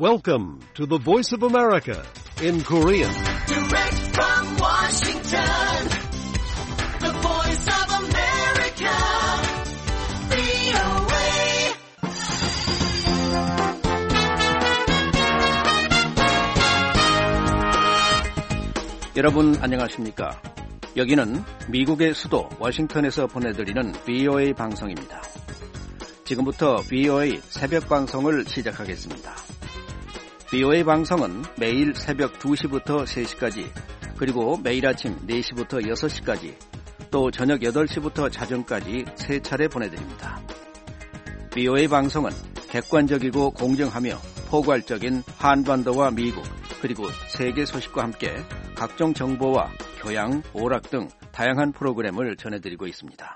Welcome to the Voice of America in Korean. Direct from Washington, the Voice of America, VOA. 여러분 안녕하십니까? 여기는 미국의 수도 워싱턴에서 보내드리는 VOA 방송입니다. 지금부터 VOA 새벽 방송을 시작하겠습니다. VOA 방송은 매일 새벽 2시부터 3시까지, 그리고 매일 아침 4시부터 6시까지, 또 저녁 8시부터 자정까지 3차례 보내드립니다. VOA 방송은 객관적이고 공정하며 포괄적인 한반도와 미국, 그리고 세계 소식과 함께 각종 정보와 교양, 오락 등 다양한 프로그램을 전해드리고 있습니다.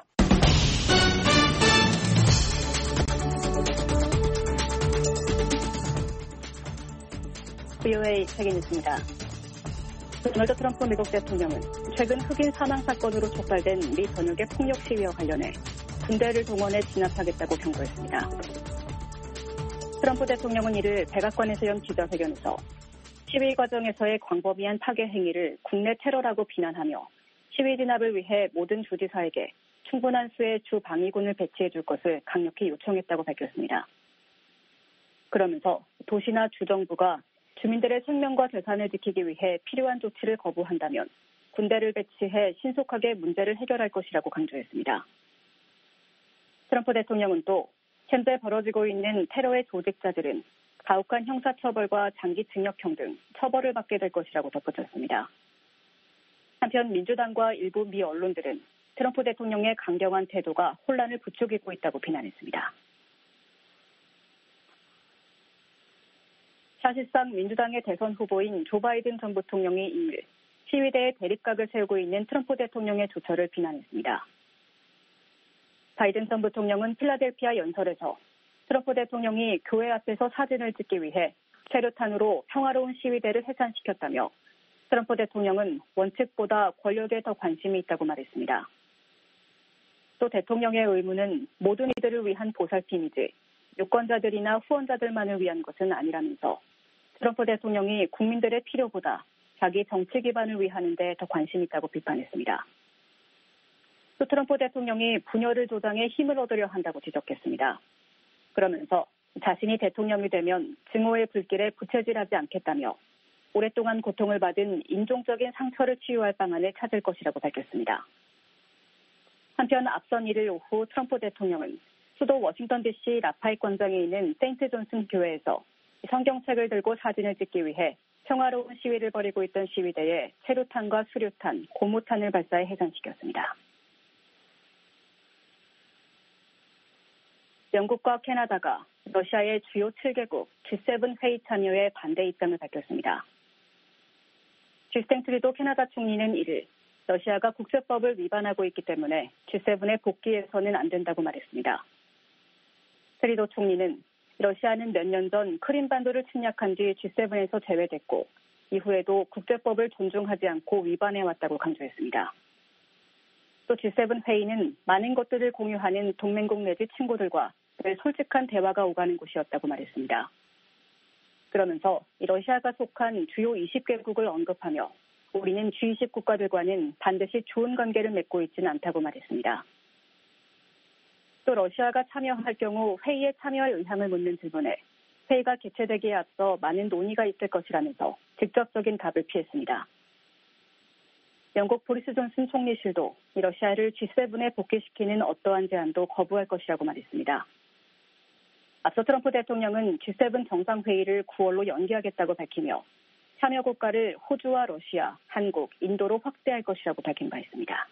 VOA 세계뉴스입니다. 도널드 트럼프 미국 대통령은 최근 흑인 사망 사건으로 촉발된 미 전역의 폭력 시위와 관련해 군대를 동원해 진압하겠다고 경고했습니다. 트럼프 대통령은 이를 백악관에서 연 기자회견에서 시위 과정에서의 광범위한 파괴 행위를 국내 테러라고 비난하며 시위 진압을 위해 모든 주지사에게 충분한 수의 주 방위군을 배치해 줄 것을 강력히 요청했다고 밝혔습니다. 그러면서 도시나 주정부가 주민들의 생명과 재산을 지키기 위해 필요한 조치를 거부한다면 군대를 배치해 신속하게 문제를 해결할 것이라고 강조했습니다. 트럼프 대통령은 또 현재 벌어지고 있는 테러의 조직자들은 가혹한 형사처벌과 장기 징역형 등 처벌을 받게 될 것이라고 덧붙였습니다. 한편 민주당과 일부 미 언론들은 트럼프 대통령의 강경한 태도가 혼란을 부추기고 있다고 비난했습니다. 사실상 민주당의 대선 후보인 조 바이든 전 부통령이 2일 시위대의 대립각을 세우고 있는 트럼프 대통령의 조처를 비난했습니다. 바이든 전 부통령은 필라델피아 연설에서 트럼프 대통령이 교회 앞에서 사진을 찍기 위해 체류탄으로 평화로운 시위대를 해산시켰다며 트럼프 대통령은 원칙보다 권력에 더 관심이 있다고 말했습니다. 또 대통령의 의무는 모든 이들을 위한 보살핌이지 유권자들이나 후원자들만을 위한 것은 아니라면서 트럼프 대통령이 국민들의 필요보다 자기 정치 기반을 위하는 데 더 관심이 있다고 비판했습니다. 또 트럼프 대통령이 분열을 조장해 힘을 얻으려 한다고 지적했습니다. 그러면서 자신이 대통령이 되면 증오의 불길에 부채질하지 않겠다며 오랫동안 고통을 받은 인종적인 상처를 치유할 방안을 찾을 것이라고 밝혔습니다. 한편 앞선 1일 오후 트럼프 대통령은 수도 워싱턴 DC 라파이 광장에 있는 세인트 존슨 교회에서 성경책을 들고 사진을 찍기 위해 평화로운 시위를 벌이고 있던 시위대에 체류탄과 수류탄, 고무탄을 발사해 해산시켰습니다. 영국과 캐나다가 러시아의 주요 7개국 G7 회의 참여에 반대 입장을 밝혔습니다. 주스틴 트루도 캐나다 총리는 1일 러시아가 국제법을 위반하고 있기 때문에 G7에 복귀해서는 안 된다고 말했습니다. 트루도 총리는 러시아는 몇 년 전 크림반도를 침략한 뒤 G7에서 제외됐고 이후에도 국제법을 존중하지 않고 위반해왔다고 강조했습니다. 또 G7 회의는 많은 것들을 공유하는 동맹국 내지 친구들과 늘 솔직한 대화가 오가는 곳이었다고 말했습니다. 그러면서 러시아가 속한 주요 20개국을 언급하며 우리는 G20 국가들과는 반드시 좋은 관계를 맺고 있지는 않다고 말했습니다. 또 러시아가 참여할 경우 회의에 참여할 의향을 묻는 질문에 회의가 개최되기에 앞서 많은 논의가 있을 것이라면서 직접적인 답을 피했습니다. 영국 보리스 존슨 총리실도 러시아를 G7에 복귀시키는 어떠한 제안도 거부할 것이라고 말했습니다. 앞서 트럼프 대통령은 G7 정상회의를 9월로 연기하겠다고 밝히며 참여 국가를 호주와 러시아, 한국, 인도로 확대할 것이라고 밝힌 바 있습니다.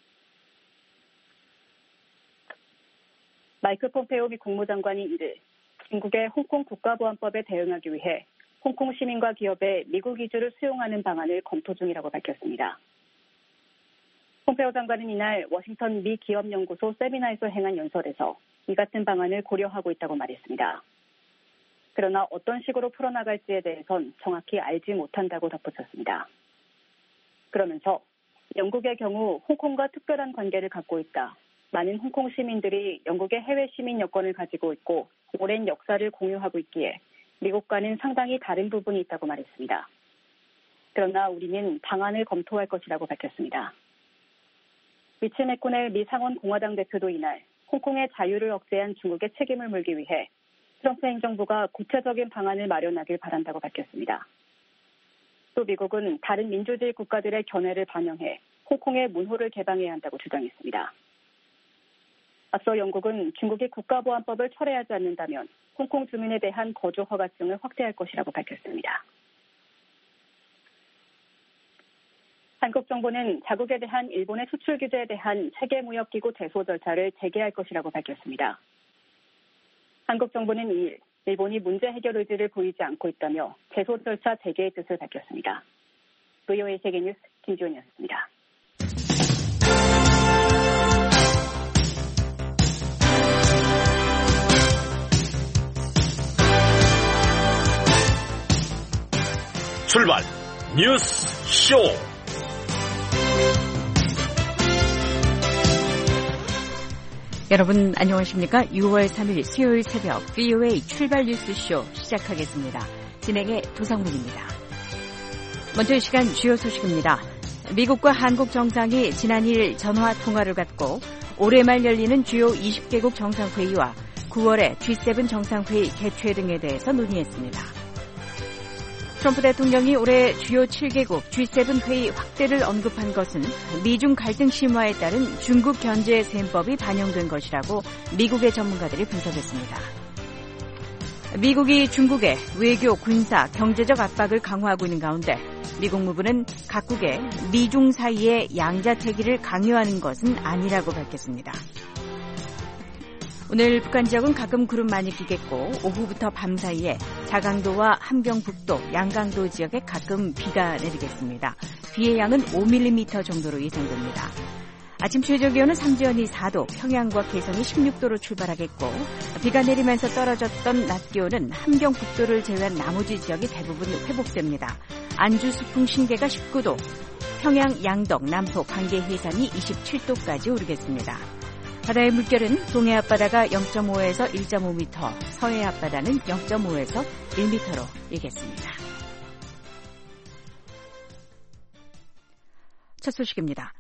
마이크 폼페오 미 국무장관이 1일 중국의 홍콩 국가보안법에 대응하기 위해 홍콩 시민과 기업의 미국 이주를 수용하는 방안을 검토 중이라고 밝혔습니다. 폼페오 장관은 이날 워싱턴 미 기업연구소 세미나에서 행한 연설에서 이 같은 방안을 고려하고 있다고 말했습니다. 그러나 어떤 식으로 풀어나갈지에 대해선 정확히 알지 못한다고 덧붙였습니다. 그러면서 영국의 경우 홍콩과 특별한 관계를 갖고 있다. 많은 홍콩 시민들이 영국의 해외 시민 여권을 가지고 있고 오랜 역사를 공유하고 있기에 미국과는 상당히 다른 부분이 있다고 말했습니다. 그러나 우리는 방안을 검토할 것이라고 밝혔습니다. 미치 맥코넬 미 상원 공화당 대표도 이날 홍콩의 자유를 억제한 중국의 책임을 물기 위해 트럼프 행정부가 구체적인 방안을 마련하길 바란다고 밝혔습니다. 또 미국은 다른 민주주의 국가들의 견해를 반영해 홍콩의 문호를 개방해야 한다고 주장했습니다. 앞서 영국은 중국이 국가보안법을 철회하지 않는다면 홍콩 주민에 대한 거주 허가증을 확대할 것이라고 밝혔습니다. 한국 정부는 자국에 대한 일본의 수출 규제에 대한 세계무역기구 제소 절차를 재개할 것이라고 밝혔습니다. 한국 정부는 2일 일본이 문제 해결 의지를 보이지 않고 있다며 제소 절차 재개의 뜻을 밝혔습니다. VOA 세계뉴스 김지훈이었습니다. 출발 뉴스 쇼. 여러분 안녕하십니까? 6월 3일 수요일 새벽 VOA 출발 뉴스쇼 시작하겠습니다. 진행의 도상문입니다. 먼저 이 시간 주요 소식입니다. 미국과 한국 정상이 지난 2일 전화 통화를 갖고 올해 말 열리는 주요 20개국 정상회의와 9월에 G7 정상회의 개최 등에 대해서 논의했습니다. 트럼프 대통령이 올해 주요 7개국 G7 회의 확대를 언급한 것은 미중 갈등 심화에 따른 중국 견제 셈법이 반영된 것이라고 미국의 전문가들이 분석했습니다. 미국이 중국의 외교, 군사, 경제적 압박을 강화하고 있는 가운데 미국 무부는 각국의 미중 사이의 양자태기를 강요하는 것은 아니라고 밝혔습니다. 오늘 북한 지역은 가끔 구름 많이 끼겠고 오후부터 밤 사이에 자강도와 함경북도, 양강도 지역에 가끔 비가 내리겠습니다. 비의 양은 5mm 정도로 예상됩니다. 아침 최저기온은 삼지연이 4도, 평양과 개성이 16도로 출발하겠고 비가 내리면서 떨어졌던 낮 기온은 함경북도를 제외한 나머지 지역이 대부분 회복됩니다. 안주, 수풍, 신계가 19도, 평양, 양덕, 남포, 관계 해상이 27도까지 오르겠습니다. 바다의 물결은 동해 앞바다가 0.5에서 1.5m, 서해 앞바다는 0.5에서 1m로 일겠습니다. 첫 소식입니다.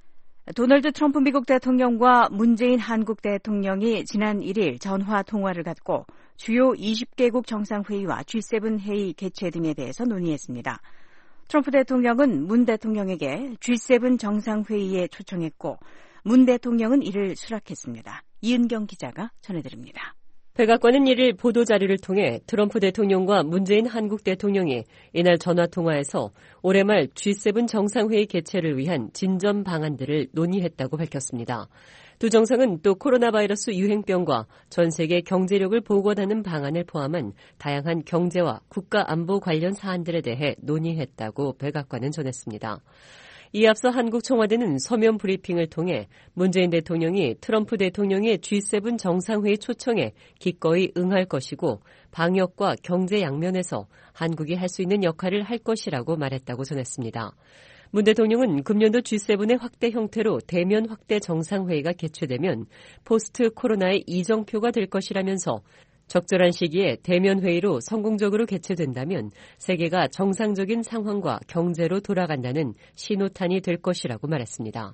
도널드 트럼프 미국 대통령과 문재인 한국 대통령이 지난 1일 전화 통화를 갖고 주요 20개국 정상회의와 G7 회의 개최 등에 대해서 논의했습니다. 트럼프 대통령은 문 대통령에게 G7 정상회의에 초청했고 문 대통령은 이를 수락했습니다. 이은경 기자가 전해드립니다. 백악관은 1일 보도자료를 통해 트럼프 대통령과 문재인 한국 대통령이 이날 전화통화에서 올해 말 G7 정상회의 개최를 위한 진전 방안들을 논의했다고 밝혔습니다. 두 정상은 또 코로나 바이러스 유행병과 전 세계 경제력을 보건하는 방안을 포함한 다양한 경제와 국가 안보 관련 사안들에 대해 논의했다고 백악관은 전했습니다. 이에 앞서 한국 청와대는 서면 브리핑을 통해 문재인 대통령이 트럼프 대통령의 G7 정상회의 초청에 기꺼이 응할 것이고 방역과 경제 양면에서 한국이 할 수 있는 역할을 할 것이라고 말했다고 전했습니다. 문 대통령은 금년도 G7의 확대 형태로 대면 확대 정상회의가 개최되면 포스트 코로나의 이정표가 될 것이라면서 적절한 시기에 대면 회의로 성공적으로 개최된다면 세계가 정상적인 상황과 경제로 돌아간다는 신호탄이 될 것이라고 말했습니다.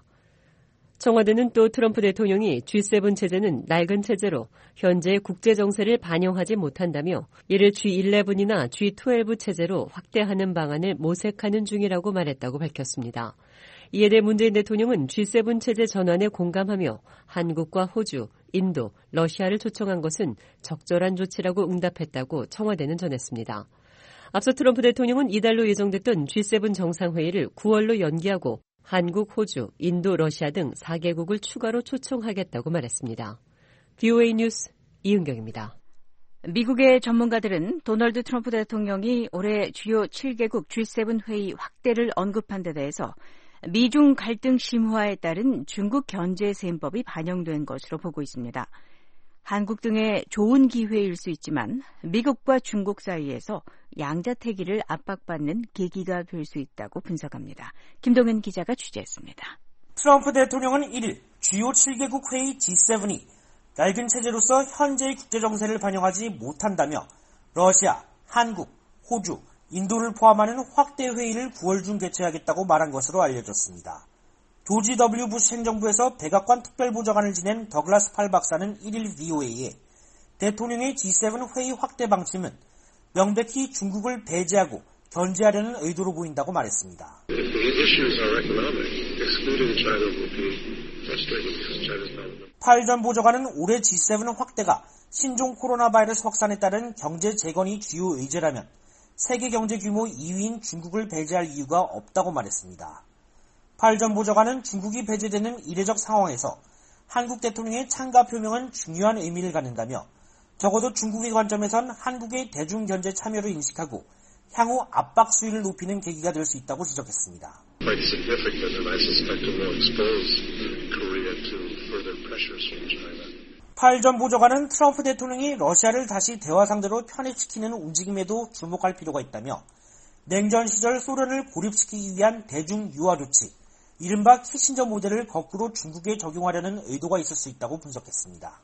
청와대는 또 트럼프 대통령이 G7 체제는 낡은 체제로 현재의 국제 정세를 반영하지 못한다며 이를 G11이나 G12 체제로 확대하는 방안을 모색하는 중이라고 말했다고 밝혔습니다. 이에 대해 문재인 대통령은 G7 체제 전환에 공감하며 한국과 호주, 인도, 러시아를 초청한 것은 적절한 조치라고 응답했다고 청와대는 전했습니다. 앞서 트럼프 대통령은 이달로 예정됐던 G7 정상회의를 9월로 연기하고 한국, 호주, 인도, 러시아 등 4개국을 추가로 초청하겠다고 말했습니다. VOA 뉴스 이은경입니다. 미국의 전문가들은 도널드 트럼프 대통령이 올해 주요 7개국 G7 회의 확대를 언급한 데 대해서 미중 갈등 심화에 따른 중국 견제 셈법이 반영된 것으로 보고 있습니다. 한국 등의 좋은 기회일 수 있지만 미국과 중국 사이에서 양자태기를 압박받는 계기가 될 수 있다고 분석합니다. 김동현 기자가 취재했습니다. 트럼프 대통령은 1일 주요 7개국 회의 G7이 낡은 체제로서 현재의 국제정세를 반영하지 못한다며 러시아, 한국, 호주, 인도를 포함하는 확대 회의를 9월 중 개최하겠다고 말한 것으로 알려졌습니다. 조지 W. 부시 행정부에서 백악관 특별보좌관을 지낸 더글라스 팔 박사는 1일 VOA에 대통령의 G7 회의 확대 방침은 명백히 중국을 배제하고 견제하려는 의도로 보인다고 말했습니다. 팔 전 보좌관은 올해 G7 확대가 신종 코로나 바이러스 확산에 따른 경제 재건이 주요 의제라면 세계 경제 규모 2위인 중국을 배제할 이유가 없다고 말했습니다. 팔 전 보좌관은 중국이 배제되는 이례적 상황에서 한국 대통령의 참가 표명은 중요한 의미를 갖는다며 적어도 중국의 관점에선 한국의 대중경제 참여를 인식하고 향후 압박 수위를 높이는 계기가 될 수 있다고 지적했습니다. 팔 전 보좌관은 트럼프 대통령이 러시아를 다시 대화 상대로 편입시키는 움직임에도 주목할 필요가 있다며 냉전 시절 소련을 고립시키기 위한 대중 유화 조치, 이른바 키신저 모델을 거꾸로 중국에 적용하려는 의도가 있을 수 있다고 분석했습니다.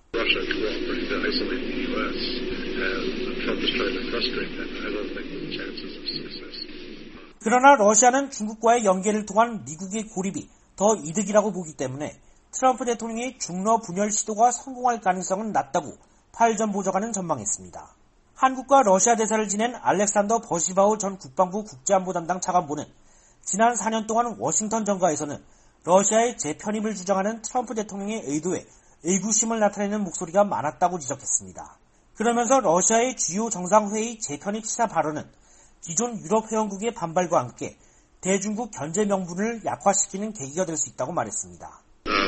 그러나 러시아는 중국과의 연계를 통한 미국의 고립이 더 이득이라고 보기 때문에 트럼프 대통령의 중러 분열 시도가 성공할 가능성은 낮다고 팔 전 보좌관은 전망했습니다. 한국과 러시아 대사를 지낸 알렉산더 버시바우 전 국방부 국제안보 담당 차관보는 지난 4년 동안 워싱턴 정가에서는 러시아의 재편입을 주장하는 트럼프 대통령의 의도에 의구심을 나타내는 목소리가 많았다고 지적했습니다. 그러면서 러시아의 주요 정상회의 재편입 시사 발언은 기존 유럽 회원국의 반발과 함께 대중국 견제 명분을 약화시키는 계기가 될 수 있다고 말했습니다.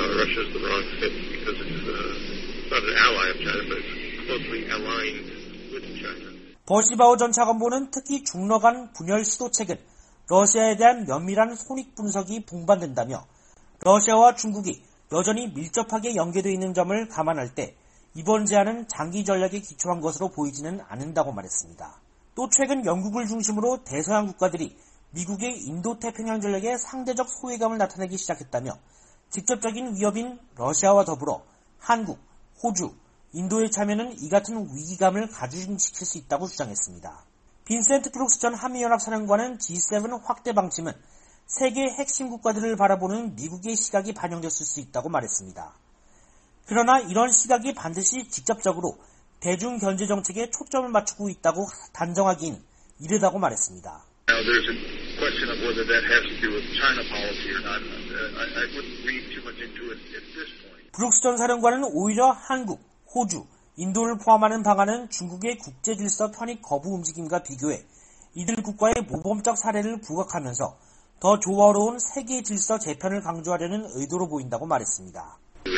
버시바우 전 차관보는 특히 중러 간 분열 시도 책은 러시아에 대한 면밀한 손익 분석이 동반된다며 러시아와 중국이 여전히 밀접하게 연계되어 있는 점을 감안할 때 이번 제안은 장기 전략에 기초한 것으로 보이지는 않는다고 말했습니다. 또 최근 영국을 중심으로 대서양 국가들이 미국의 인도태평양 전략에 상대적 소외감을 나타내기 시작했다며 직접적인 위협인 러시아와 더불어 한국, 호주, 인도의 참여는 이 같은 위기감을 가중시킬 수 있다고 주장했습니다. 빈센트 브룩스 전 한미연합사령관은 G7 확대 방침은 세계 핵심 국가들을 바라보는 미국의 시각이 반영됐을 수 있다고 말했습니다. 그러나 이런 시각이 반드시 직접적으로 대중 견제 정책에 초점을 맞추고 있다고 단정하기는 이르다고 말했습니다. 브룩스 전 사령관은 오히려 한국, 호주, 인도를 포함하는 방안은 중국의 국제질서 편입 거부 움직임과 비교해 이들 국가의 모범적 사례를 부각하면서 더 조화로운 세계 질서 재편을 강조하려는 의도로 보인다고 말했습니다.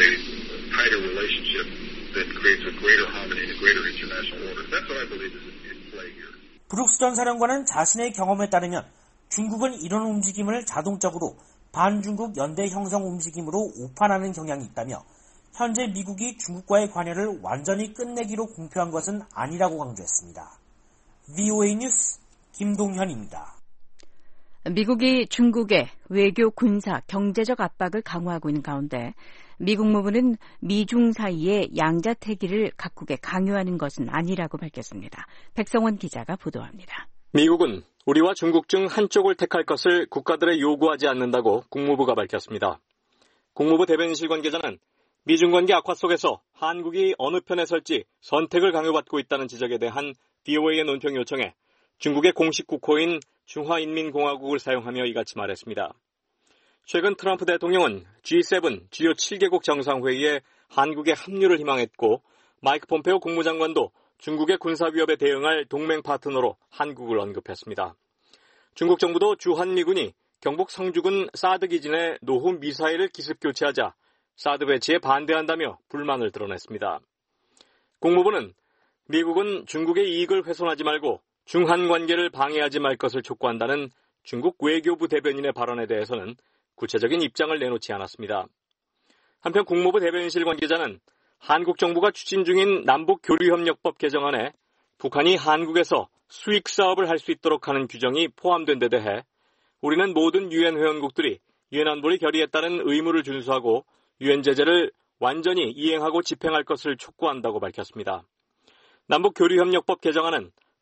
브룩스 전 사령관은 자신의 경험에 따르면 중국은 이런 움직임을 자동적으로 반중국 연대 형성 움직임으로 오판하는 경향이 있다며 현재 미국이 중국과의 관여를 완전히 끝내기로 공표한 것은 아니라고 강조했습니다. VOA 뉴스 김동현입니다. 미국이 중국의 외교, 군사, 경제적 압박을 강화하고 있는 가운데 미 국무부는 미중 사이의 양자태기를 각국에 강요하는 것은 아니라고 밝혔습니다. 백성원 기자가 보도합니다. 미국은 우리와 중국 중 한쪽을 택할 것을 국가들에 요구하지 않는다고 국무부가 밝혔습니다. 국무부 대변인실 관계자는 미중 관계 악화 속에서 한국이 어느 편에 설지 선택을 강요받고 있다는 지적에 대한 VOA의 논평 요청에 중국의 공식 국호인 중화인민공화국을 사용하며 이같이 말했습니다. 최근 트럼프 대통령은 G7, 주요 7개국 정상회의에 한국의 합류를 희망했고 마이크 폼페오 국무장관도 중국의 군사위협에 대응할 동맹 파트너로 한국을 언급했습니다. 중국 정부도 주한미군이 경북 성주군 사드 기진에 노후 미사일을 기습 교체하자 사드 배치에 반대한다며 불만을 드러냈습니다. 국무부는 미국은 중국의 이익을 훼손하지 말고 중한 관계를 방해하지 말 것을 촉구한다는 중국 외교부 대변인의 발언에 대해서는 구체적인 입장을 내놓지 않았습니다. 한편 국무부 대변인실 관계자는 한국 정부가 추진 중인 남북교류협력법 개정안에 북한이 한국에서 수익 사업을 할 수 있도록 하는 규정이 포함된 데 대해 우리는 모든 유엔 회원국들이 유엔 안보리 결의에 따른 의무를 준수하고 유엔 제재를 완전히 이행하고 집행할 것을 촉구한다고 밝혔습니다. 남북교류협력법 개정안은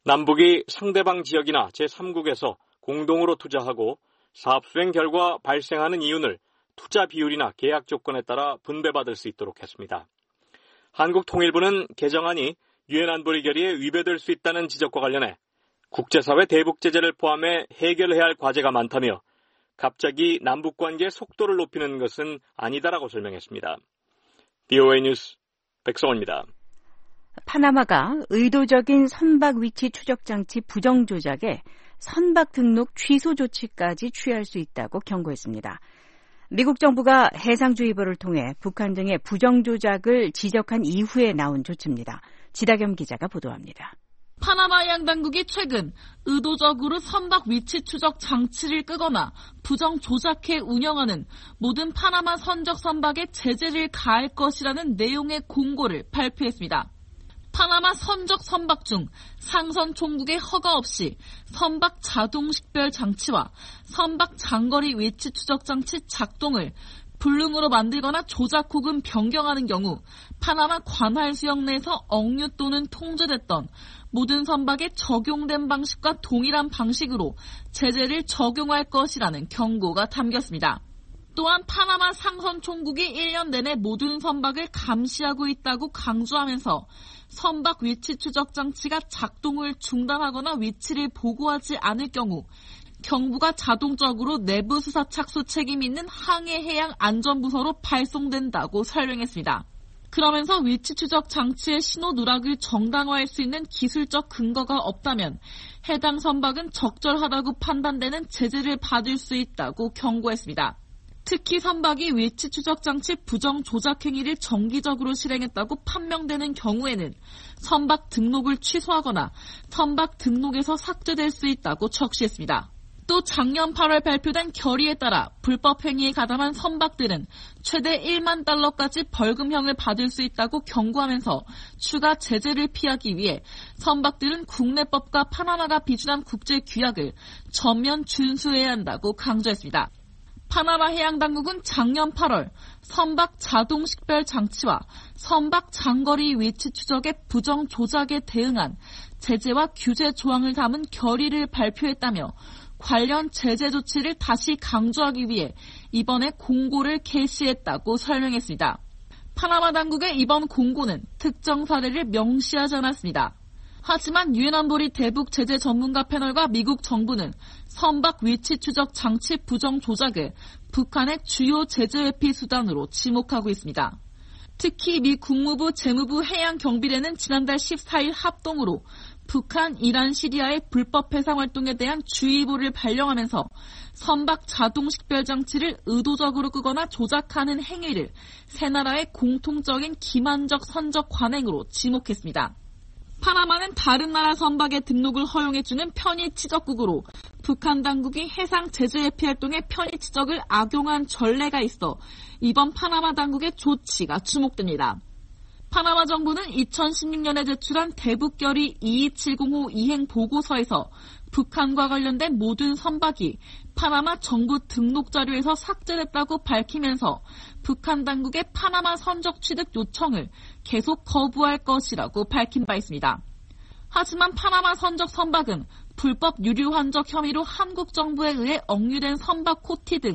남북이 상대방 지역이나 제3국에서 공동으로 투자하고 사업 수행 결과 발생하는 이윤을 투자 비율이나 계약 조건에 따라 분배받을 수 있도록 했습니다. 한국통일부는 개정안이 유엔 안보리 결의에 위배될 수 있다는 지적과 관련해 국제사회 대북 제재를 포함해 해결해야 할 과제가 많다며 갑자기 남북관계의 속도를 높이는 것은 아니다라고 설명했습니다. BOA 뉴스 백성원입니다. 파나마가 의도적인 선박 위치 추적 장치 부정 조작에 선박 등록 취소 조치까지 취할 수 있다고 경고했습니다. 미국 정부가 해상주의보를 통해 북한 등의 부정 조작을 지적한 이후에 나온 조치입니다. 지다겸 기자가 보도합니다. 파나마 해양 당국이 최근 의도적으로 선박 위치 추적 장치를 끄거나 부정 조작해 운영하는 모든 파나마 선적 선박에 제재를 가할 것이라는 내용의 공고를 발표했습니다. 파나마 선적 선박 중 상선 총국의 허가 없이 선박 자동 식별 장치와 선박 장거리 위치 추적 장치 작동을 불능으로 만들거나 조작 혹은 변경하는 경우 파나마 관할 수역 내에서 억류 또는 통제됐던 모든 선박에 적용된 방식과 동일한 방식으로 제재를 적용할 것이라는 경고가 담겼습니다. 또한 파나마 상선 총국이 1년 내내 모든 선박을 감시하고 있다고 강조하면서 선박 위치 추적 장치가 작동을 중단하거나 위치를 보고하지 않을 경우 경부가 자동적으로 내부 수사 착수 책임이 있는 항해해양안전부서로 발송된다고 설명했습니다. 그러면서 위치 추적 장치의 신호 누락을 정당화할 수 있는 기술적 근거가 없다면 해당 선박은 적절하다고 판단되는 제재를 받을 수 있다고 경고했습니다. 특히 선박이 위치 추적 장치 부정 조작 행위를 정기적으로 실행했다고 판명되는 경우에는 선박 등록을 취소하거나 선박 등록에서 삭제될 수 있다고 적시했습니다. 또 작년 8월 발표된 결의에 따라 불법 행위에 가담한 선박들은 최대 1만 달러까지 벌금형을 받을 수 있다고 경고하면서 추가 제재를 피하기 위해 선박들은 국내법과 파나마가 비준한 국제 규약을 전면 준수해야 한다고 강조했습니다. 파나마 해양당국은 작년 8월 선박 자동 식별 장치와 선박 장거리 위치 추적의 부정 조작에 대응한 제재와 규제 조항을 담은 결의를 발표했다며 관련 제재 조치를 다시 강조하기 위해 이번에 공고를 게시했다고 설명했습니다. 파나마 당국의 이번 공고는 특정 사례를 명시하지 않았습니다. 하지만 유엔 안보리 대북 제재 전문가 패널과 미국 정부는 선박 위치 추적 장치 부정 조작을 북한의 주요 제재 회피 수단으로 지목하고 있습니다. 특히 미 국무부 재무부 해양경비대는 지난달 14일 합동으로 북한, 이란, 시리아의 불법 해상 활동에 대한 주의보를 발령하면서 선박 자동 식별 장치를 의도적으로 끄거나 조작하는 행위를 세 나라의 공통적인 기만적 선적 관행으로 지목했습니다. 파나마는 다른 나라 선박의 등록을 허용해주는 편의 치적국으로 북한 당국이 해상 제재 회피 활동에 편의 치적을 악용한 전례가 있어 이번 파나마 당국의 조치가 주목됩니다. 파나마 정부는 2016년에 제출한 대북결의 22705 이행 보고서에서 북한과 관련된 모든 선박이 파나마 정부 등록 자료에서 삭제됐다고 밝히면서 북한 당국의 파나마 선적 취득 요청을 계속 거부할 것이라고 밝힌 바 있습니다. 하지만 파나마 선적 선박은 불법 유류 환적 혐의로 한국 정부에 의해 억류된 선박 코티 등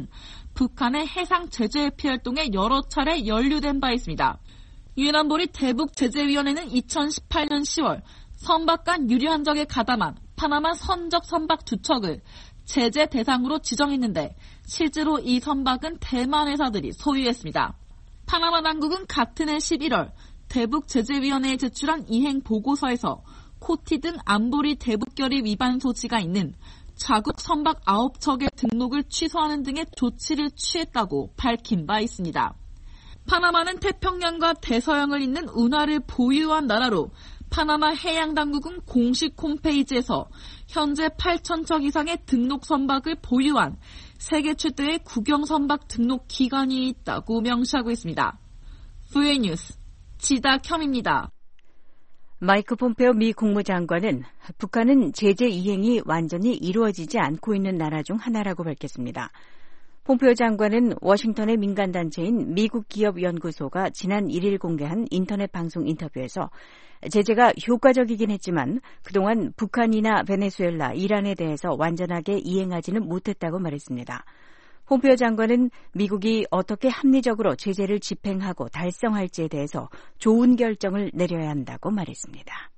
북한의 해상 제재 회피 활동에 여러 차례 연루된 바 있습니다. 유엔 안보리 대북 제재위원회는 2018년 10월 선박 간 유류 환적에 가담한 파나마 선적 선박 2척을 제재 대상으로 지정했는데 실제로 이 선박은 대만 회사들이 소유했습니다. 파나마 당국은 같은 해 11월 대북 제재위원회에 제출한 이행 보고서에서 코티 등 안보리 대북결의 위반 소지가 있는 자국 선박 9척의 등록을 취소하는 등의 조치를 취했다고 밝힌 바 있습니다. 파나마는 태평양과 대서양을 잇는 운하를 보유한 나라로 파나마 해양당국은 공식 홈페이지에서 현재 8,000척 이상의 등록 선박을 보유한 세계 최대의 국영선박 등록 기관이 있다고 명시하고 있습니다. VOA 뉴스 지다켬입니다. 마이크 폼페오 미 국무장관은 북한은 제재 이행이 완전히 이루어지지 않고 있는 나라 중 하나라고 밝혔습니다. 폼페오 장관은 워싱턴의 민간단체인 미국기업연구소가 지난 1일 공개한 인터넷 방송 인터뷰에서 제재가 효과적이긴 했지만 그동안 북한이나 베네수엘라, 이란에 대해서 완전하게 이행하지는 못했다고 말했습니다. 폼페오 장관은 미국이 어떻게 합리적으로 제재를 집행하고 달성할지에 대해서 좋은 결정을 내려야 한다고 말했습니다.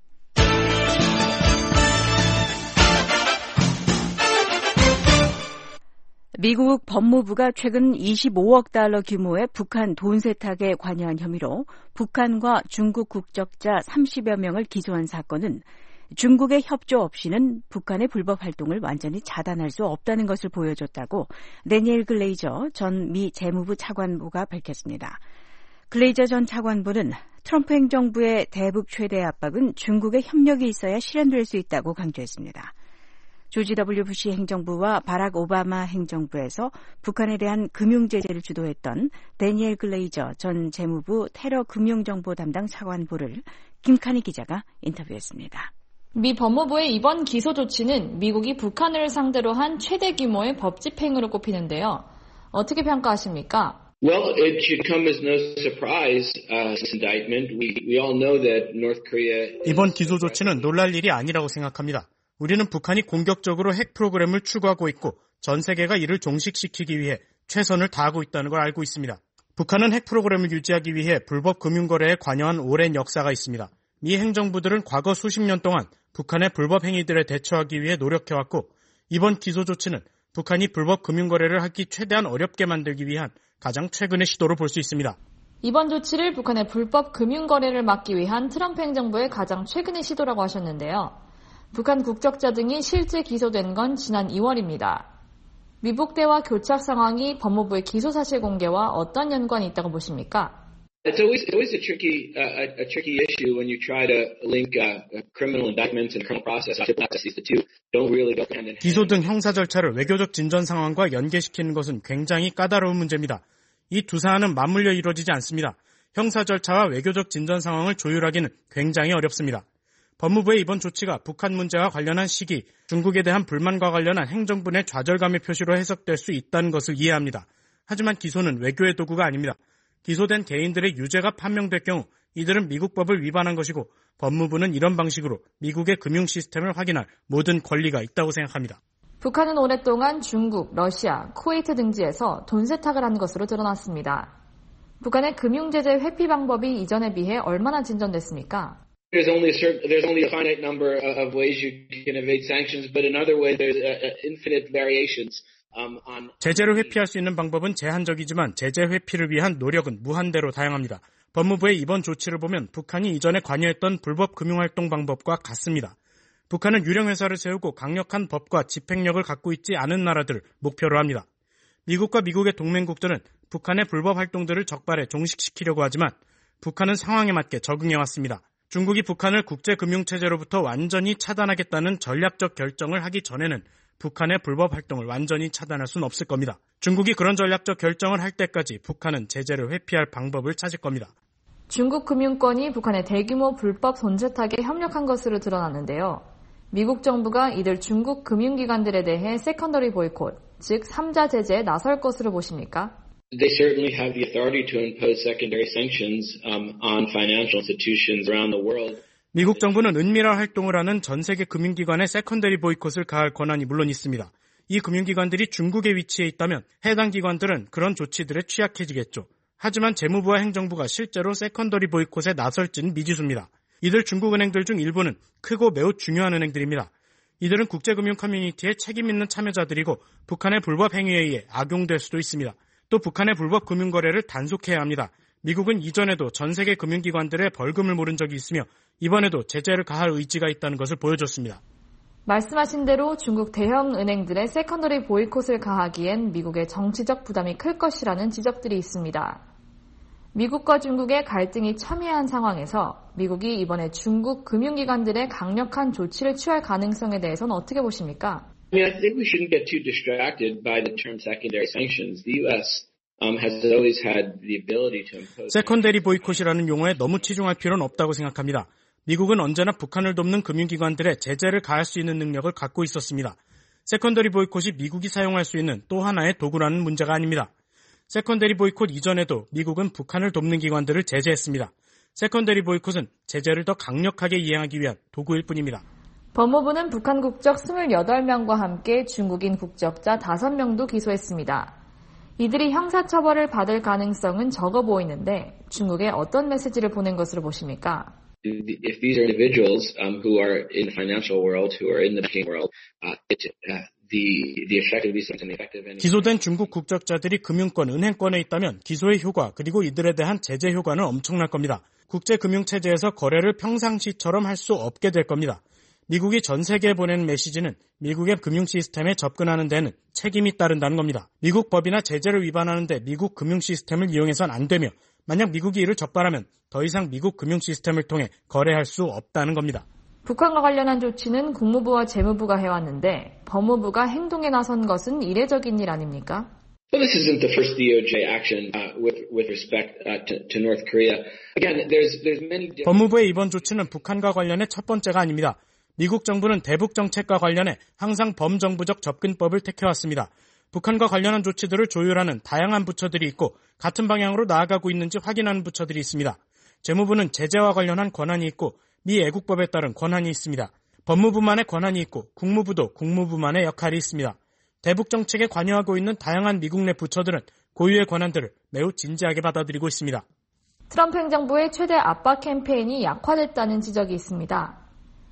미국 법무부가 최근 25억 달러 규모의 북한 돈 세탁에 관여한 혐의로 북한과 중국 국적자 30여 명을 기소한 사건은 중국의 협조 없이는 북한의 불법 활동을 완전히 차단할 수 없다는 것을 보여줬다고 데니엘 글레이저 전 미 재무부 차관보가 밝혔습니다. 글레이저 전 차관보는 트럼프 행정부의 대북 최대 압박은 중국의 협력이 있어야 실현될 수 있다고 강조했습니다. 조지 W. 부시 행정부와 바락 오바마 행정부에서 북한에 대한 금융 제재를 주도했던 데니엘 글레이저 전 재무부 테러 금융정보 담당 차관보를 김카니 기자가 인터뷰했습니다. 미 법무부의 이번 기소 조치는 미국이 북한을 상대로 한 최대 규모의 법 집행으로 꼽히는데요. 어떻게 평가하십니까? Well, it should come as no surprise, this indictment. We all know that North Korea... 이번 기소 조치는 놀랄 일이 아니라고 생각합니다. 우리는 북한이 공격적으로 핵 프로그램을 추구하고 있고 전 세계가 이를 종식시키기 위해 최선을 다하고 있다는 걸 알고 있습니다. 북한은 핵 프로그램을 유지하기 위해 불법 금융거래에 관여한 오랜 역사가 있습니다. 미 행정부들은 과거 수십 년 동안 북한의 불법 행위들에 대처하기 위해 노력해왔고 이번 기소 조치는 북한이 불법 금융거래를 하기 최대한 어렵게 만들기 위한 가장 최근의 시도로 볼 수 있습니다. 이번 조치를 북한의 불법 금융거래를 막기 위한 트럼프 행정부의 가장 최근의 시도라고 하셨는데요. 북한 국적자 등이 실제 기소된 건 지난 2월입니다. 미북대와 교착 상황이 법무부의 기소 사실 공개와 어떤 연관이 있다고 보십니까? It's always a tricky issue when you try to link criminal indictments and criminal process. The two don't really go hand in hand. 기소 등 형사 절차를 외교적 진전 상황과 연계시키는 것은 굉장히 까다로운 문제입니다. 이 두 사안은 맞물려 이루어지지 않습니다. 형사 절차와 외교적 진전 상황을 조율하기는 굉장히 어렵습니다. 법무부의 이번 조치가 북한 문제와 관련한 시기, 중국에 대한 불만과 관련한 행정부 내 좌절감의 표시로 해석될 수 있다는 것을 이해합니다. 하지만 기소는 외교의 도구가 아닙니다. 기소된 개인들의 유죄가 판명될 경우 이들은 미국 법을 위반한 것이고 법무부는 이런 방식으로 미국의 금융 시스템을 확인할 모든 권리가 있다고 생각합니다. 북한은 오랫동안 중국, 러시아, 쿠웨이트 등지에서 돈 세탁을 한 것으로 드러났습니다. 북한의 금융 제재 회피 방법이 이전에 비해 얼마나 진전됐습니까? There's only a finite number of ways you can evade sanctions, but in other ways there's infinite variations. 제재를 회피할 수 있는 방법은 제한적이지만 제재 회피를 위한 노력은 무한대로 다양합니다. 법무부의 이번 조치를 보면 북한이 이전에 관여했던 불법 금융활동 방법과 같습니다. 북한은 유령회사를 세우고 강력한 법과 집행력을 갖고 있지 않은 나라들을 목표로 합니다. 미국과 미국의 동맹국들은 북한의 불법 활동들을 적발해 종식시키려고 하지만 북한은 상황에 맞게 적응해왔습니다. 중국이 북한을 국제금융체제로부터 완전히 차단하겠다는 전략적 결정을 하기 전에는 북한의 불법 활동을 완전히 차단할 수는 없을 겁니다. 중국이 그런 전략적 결정을 할 때까지 북한은 제재를 회피할 방법을 찾을 겁니다. 중국 금융권이 북한의 대규모 불법 돈 세탁에 협력한 것으로 드러났는데요. 미국 정부가 이들 중국 금융기관들에 대해 세컨더리 보이콧, 즉 3자 제재에 나설 것으로 보십니까? They certainly have the authority to impose secondary sanctions on financial institutions around the world. 미국 정부는 은밀한 활동을 하는 전 세계 금융기관에 세컨더리 보이콧을 가할 권한이 물론 있습니다. 이 금융기관들이 중국에 위치해 있다면 해당 기관들은 그런 조치들에 취약해지겠죠. 하지만 재무부와 행정부가 실제로 세컨더리 보이콧에 나설지는 미지수입니다. 이들 중국은행들 중 일부는 크고 매우 중요한 은행들입니다. 이들은 국제금융 커뮤니티의 책임 있는 참여자들이고 북한의 불법 행위에 의해 악용될 수도 있습니다. 또 북한의 불법 금융거래를 단속해야 합니다. 미국은 이전에도 전 세계 금융기관들의 벌금을 물은 적이 있으며 이번에도 제재를 가할 의지가 있다는 것을 보여줬습니다. 말씀하신 대로 중국 대형 은행들의 세컨더리 보이콧을 가하기엔 미국의 정치적 부담이 클 것이라는 지적들이 있습니다. 미국과 중국의 갈등이 첨예한 상황에서 미국이 이번에 중국 금융기관들의 강력한 조치를 취할 가능성에 대해서는 어떻게 보십니까? I think we shouldn't get too distracted by the term secondary sanctions. The U.S. has always had the ability to impose. 세컨더리 보이콧이라는 용어에 너무 치중할 필요는 없다고 생각합니다. 미국은 언제나 북한을 돕는 금융기관들의 제재를 가할 수 있는 능력을 갖고 있었습니다. 세컨더리 보이콧이 미국이 사용할 수 있는 또 하나의 도구라는 문제가 아닙니다. 세컨더리 보이콧 이전에도 미국은 북한을 돕는 기관들을 제재했습니다. 세컨더리 보이콧은 제재를 더 강력하게 이행하기 위한 도구일 뿐입니다. 법무부는 북한 국적 28명과 함께 중국인 국적자 5명도 기소했습니다. 이들이 형사처벌을 받을 가능성은 적어 보이는데 중국에 어떤 메시지를 보낸 것으로 보십니까? If these are individuals who are in the financial world, who are in the banking world, the effectiveness and effective. 기소된 중국 국적자들이 금융권, 은행권에 있다면 기소의 효과 그리고 이들에 대한 제재 효과는 엄청날 겁니다. 국제금융체제에서 거래를 평상시처럼 할 수 없게 될 겁니다. 미국이 전 세계에 보내는 메시지는 미국의 금융 시스템에 접근하는 데는 책임이 따른다는 겁니다. 미국 법이나 제재를 위반하는데 미국 금융 시스템을 이용해서는 안 되며 만약 미국이 이를 적발하면 더 이상 미국 금융 시스템을 통해 거래할 수 없다는 겁니다. 북한과 관련한 조치는 국무부와 재무부가 해왔는데 법무부가 행동에 나선 것은 이례적인 일 아닙니까? Well, this isn't the first DOJ action with respect to North Korea. Again, there's many. 법무부의 이번 조치는 북한과 관련해 첫 번째가 아닙니다. 미국 정부는 대북 정책과 관련해 항상 범정부적 접근법을 택해왔습니다. 북한과 관련한 조치들을 조율하는 다양한 부처들이 있고 같은 방향으로 나아가고 있는지 확인하는 부처들이 있습니다. 재무부는 제재와 관련한 권한이 있고 미 애국법에 따른 권한이 있습니다. 법무부만의 권한이 있고 국무부도 국무부만의 역할이 있습니다. 대북 정책에 관여하고 있는 다양한 미국 내 부처들은 고유의 권한들을 매우 진지하게 받아들이고 있습니다. 트럼프 행정부의 최대 압박 캠페인이 약화됐다는 지적이 있습니다.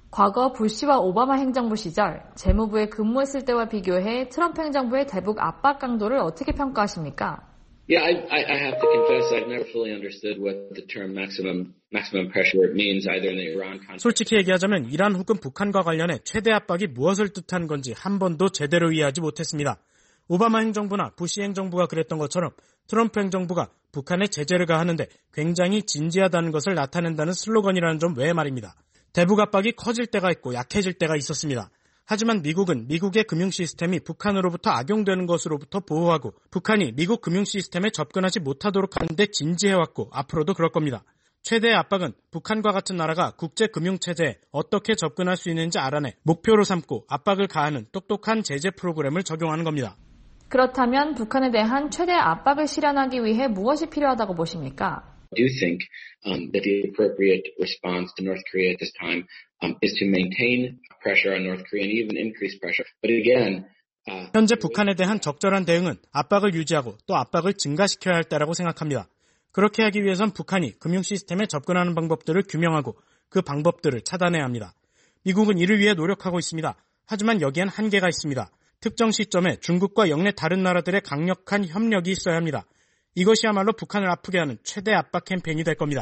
과거 부시와 오바마 행정부 시절 재무부에 근무했을 때와 비교해 트럼프 행정부의 대북 압박 강도를 어떻게 평가하십니까? Yeah, I have to confess I've never fully understood what the term maximum pressure means either in the Iran context. 솔직히 얘기하자면 이란 혹은 북한과 관련해 최대 압박이 무엇을 뜻하는 건지 한 번도 제대로 이해하지 못했습니다. 오바마 행정부나 부시 행정부가 그랬던 것처럼 트럼프 행정부가 북한에 제재를 가하는데 굉장히 진지하다는 것을 나타낸다는 슬로건이라는 점 외에 말입니다. 대북 압박이 커질 때가 있고 약해질 때가 있었습니다. 하지만 미국은 미국의 금융 시스템이 북한으로부터 악용되는 것으로부터 보호하고 북한이 미국 금융 시스템에 접근하지 못하도록 하는데 진지해왔고 앞으로도 그럴 겁니다. 최대의 압박은 북한과 같은 나라가 국제 금융 체제에 어떻게 접근할 수 있는지 알아내 목표로 삼고 압박을 가하는 똑똑한 제재 프로그램을 적용하는 겁니다. 그렇다면 북한에 대한 최대 압박을 실현하기 위해 무엇이 필요하다고 보십니까? I do think that the appropriate response to North Korea at this time is to maintain pressure on North Korea and even increase pressure. But again, 현재 북한에 대한 적절한 대응은 압박을 유지하고 또 압박을 증가시켜야 할 때라고 생각합니다. 그렇게 하기 위해선 북한이 금융 시스템에 접근하는 방법들을 규명하고 그 방법들을 차단해야 합니다. 미국은 이를 위해 노력하고 있습니다. 하지만 여기엔 한계가 있습니다. 특정 시점에 중국과 영내 다른 나라들의 강력한 협력이 있어야 합니다. 이것이야말로 북한을 아프게 하는 최대 압박 캠페인이 될 겁니다.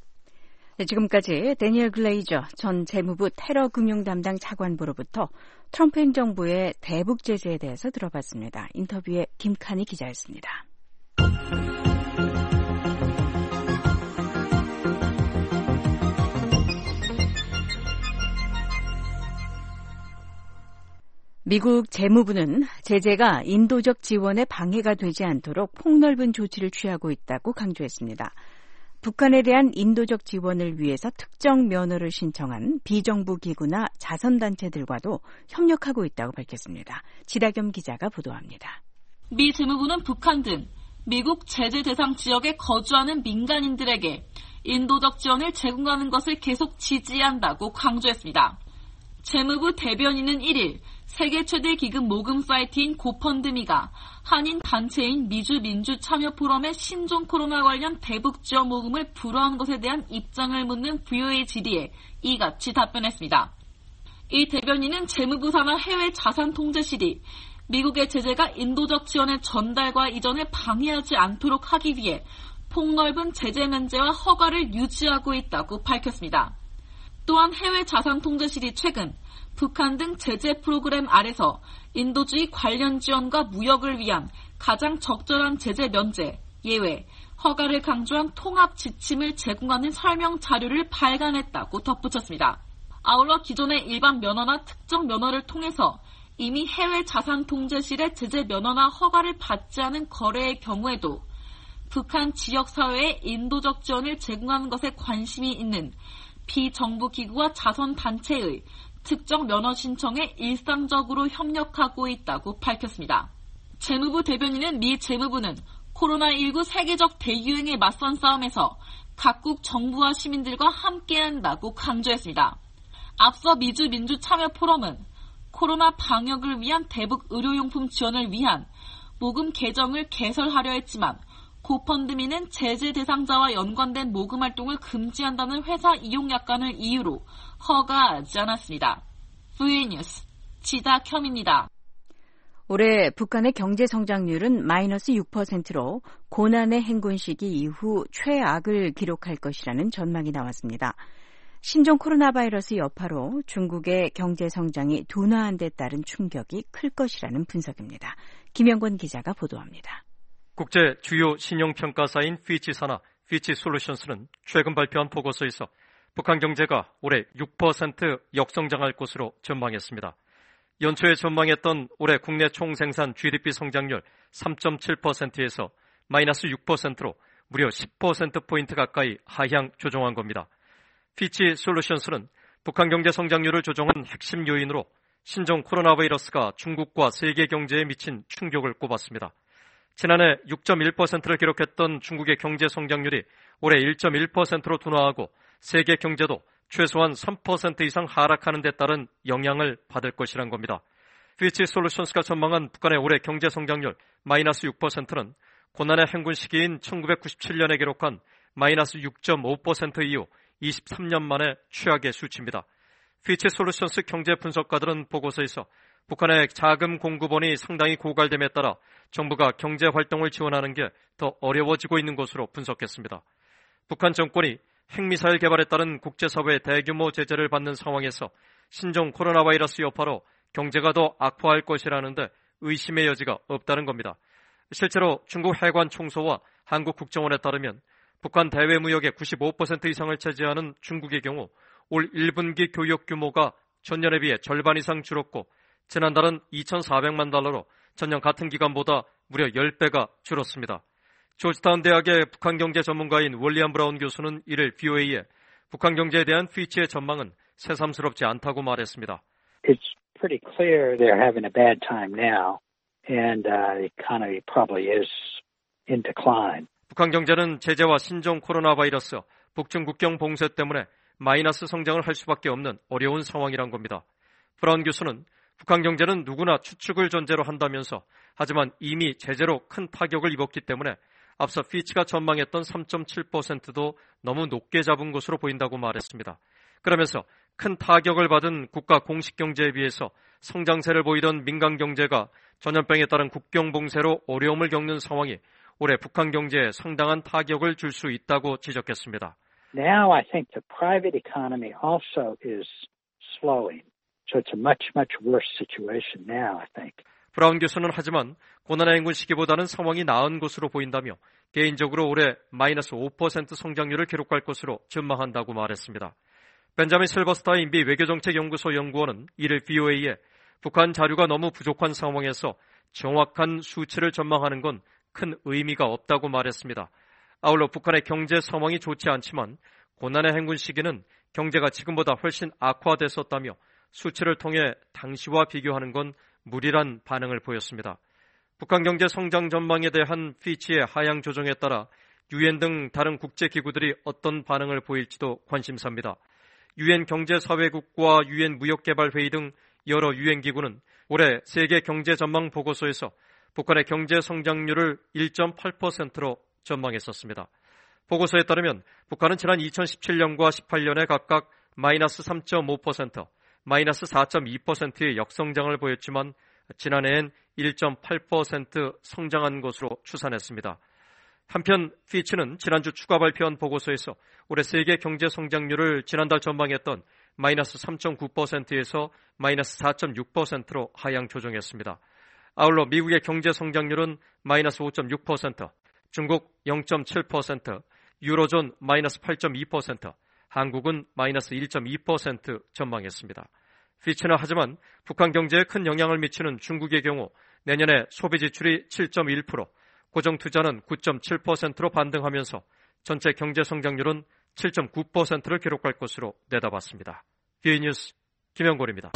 네, 지금까지 데니얼 글레이저 전 재무부 테러 금융 담당 차관보로부터 트럼프 행정부의 대북 제재에 대해서 들어봤습니다. 인터뷰에 김칸희 기자였습니다. 미국 재무부는 제재가 인도적 지원에 방해가 되지 않도록 폭넓은 조치를 취하고 있다고 강조했습니다. 북한에 대한 인도적 지원을 위해서 특정 면허를 신청한 비정부 기구나 자선단체들과도 협력하고 있다고 밝혔습니다. 지다겸 기자가 보도합니다. 미 재무부는 북한 등 미국 제재 대상 지역에 거주하는 민간인들에게 인도적 지원을 제공하는 것을 계속 지지한다고 강조했습니다. 재무부 대변인은 1일 세계 최대 기금 모금 사이트인 고펀드미가 한인 단체인 미주 민주참여 포럼의 신종 코로나 관련 대북 지원 모금을 불허한 것에 대한 입장을 묻는 VOA 질의에 이같이 답변했습니다. 이 대변인은 재무부 산하 해외 자산 통제실이 미국의 제재가 인도적 지원의 전달과 이전을 방해하지 않도록 하기 위해 폭넓은 제재 면제와 허가를 유지하고 있다고 밝혔습니다. 또한 해외 자산 통제실이 최근 북한 등 제재 프로그램 아래서 인도주의 관련 지원과 무역을 위한 가장 적절한 제재 면제, 예외, 허가를 강조한 통합 지침을 제공하는 설명 자료를 발간했다고 덧붙였습니다. 아울러 기존의 일반 면허나 특정 면허를 통해서 이미 해외 자산 통제실의 제재 면허나 허가를 받지 않은 거래의 경우에도 북한 지역사회에 인도적 지원을 제공하는 것에 관심이 있는 비정부 기구와 자선단체의 특정 면허 신청에 일상적으로 협력하고 있다고 밝혔습니다. 재무부 대변인은 미 재무부는 코로나19 세계적 대유행에 맞선 싸움에서 각국 정부와 시민들과 함께한다고 강조했습니다. 앞서 미주 민주참여포럼은 코로나 방역을 위한 대북 의료용품 지원을 위한 모금 계정을 개설하려 했지만 고펀드미는 제재 대상자와 연관된 모금 활동을 금지한다는 회사 이용 약관을 이유로 허가하지 않았습니다. VOA 뉴스 지다켬입니다. 올해 북한의 경제 성장률은 마이너스 6%로 고난의 행군 시기 이후 최악을 기록할 것이라는 전망이 나왔습니다. 신종 코로나 바이러스 여파로 중국의 경제 성장이 둔화한 데 따른 충격이 클 것이라는 분석입니다. 김영권 기자가 보도합니다. 국제 주요 신용평가사인 피치사나 피치솔루션스는 최근 발표한 보고서에서 북한 경제가 올해 6% 역성장할 것으로 전망했습니다. 연초에 전망했던 올해 국내 총생산 GDP 성장률 3.7%에서 마이너스 6%로 무려 10%포인트 가까이 하향 조정한 겁니다. 피치솔루션스는 북한 경제 성장률을 조정한 핵심 요인으로 신종 코로나 바이러스가 중국과 세계 경제에 미친 충격을 꼽았습니다. 지난해 6.1%를 기록했던 중국의 경제 성장률이 올해 1.1%로 둔화하고 세계 경제도 최소한 3% 이상 하락하는 데 따른 영향을 받을 것이란 겁니다. 피치솔루션스가 전망한 북한의 올해 경제 성장률 마이너스 6%는 고난의 행군 시기인 1997년에 기록한 마이너스 6.5% 이후 23년 만에 최악의 수치입니다. 피치솔루션스 경제 분석가들은 보고서에서 북한의 자금 공급원이 상당히 고갈됨에 따라 정부가 경제 활동을 지원하는 게 더 어려워지고 있는 것으로 분석했습니다. 북한 정권이 핵미사일 개발에 따른 국제사회의 대규모 제재를 받는 상황에서 신종 코로나 바이러스 여파로 경제가 더 악화할 것이라는데 의심의 여지가 없다는 겁니다. 실제로 중국 해관 총소와 한국 국정원에 따르면 북한 대외 무역의 95% 이상을 차지하는 중국의 경우 올 1분기 교역 규모가 전년에 비해 절반 이상 줄었고 지난달은 2,400만 달러로 전년 같은 기간보다 무려 10배가 줄었습니다. 조지타운 대학의 북한 경제 전문가인 월리엄 브라운 교수는 이를 VOA에 북한 경제에 대한 피치의 전망은 새삼스럽지 않다고 말했습니다. It's pretty clear they're having a bad time now, and the economy probably is in decline. 북한 경제는 제재와 신종 코로나 바이러스, 북중 국경 봉쇄 때문에 마이너스 성장을 할 수밖에 없는 어려운 상황이란 겁니다. 브라운 교수는 북한 경제는 누구나 추측을 전제로 한다면서 하지만 이미 제재로 큰 타격을 입었기 때문에 앞서 피치가 전망했던 3.7%도 너무 높게 잡은 것으로 보인다고 말했습니다. 그러면서 큰 타격을 받은 국가 공식 경제에 비해서 성장세를 보이던 민간 경제가 전염병에 따른 국경 봉쇄로 어려움을 겪는 상황이 올해 북한 경제에 상당한 타격을 줄 수 있다고 지적했습니다. Now I think the private economy also is slowing. So it's a much, much worse situation now, I think. 브라운 교수는 하지만 고난의 행군 시기보다는 상황이 나은 것으로 보인다며 개인적으로 올해 마이너스 5% 성장률을 기록할 것으로 전망한다고 말했습니다. 벤자민 실버스타인 미 외교정책연구소 연구원은 이를 VOA에 북한 자료가 너무 부족한 상황에서 정확한 수치를 전망하는 건 큰 의미가 없다고 말했습니다. 아울러 북한의 경제 상황이 좋지 않지만 고난의 행군 시기는 경제가 지금보다 훨씬 악화됐었다며 수치를 통해 당시와 비교하는 건 무리란 반응을 보였습니다. 북한 경제 성장 전망에 대한 피치의 하향 조정에 따라 유엔 등 다른 국제기구들이 어떤 반응을 보일지도 관심사입니다. 유엔 경제사회국과 유엔 무역개발회의 등 여러 유엔 기구는 올해 세계 경제 전망 보고서에서 북한의 경제 성장률을 1.8%로 전망했었습니다. 보고서에 따르면 북한은 지난 2017년과 18년에 각각 마이너스 3.5%, 마이너스 4.2%의 역성장을 보였지만 지난해엔 1.8% 성장한 것으로 추산했습니다. 한편 피치는 지난주 추가 발표한 보고서에서 올해 세계 경제 성장률을 지난달 전망했던 마이너스 3.9%에서 마이너스 4.6%로 하향 조정했습니다. 아울러 미국의 경제 성장률은 마이너스 5.6%, 중국 0.7%, 유로존 마이너스 8.2%, 한국은 마이너스 1.2% 전망했습니다. 피치는 하지만 북한 경제에 큰 영향을 미치는 중국의 경우 내년에 소비 지출이 7.1%, 고정 투자는 9.7%로 반등하면서 전체 경제 성장률은 7.9%를 기록할 것으로 내다봤습니다. VOA 뉴스 김영골입니다.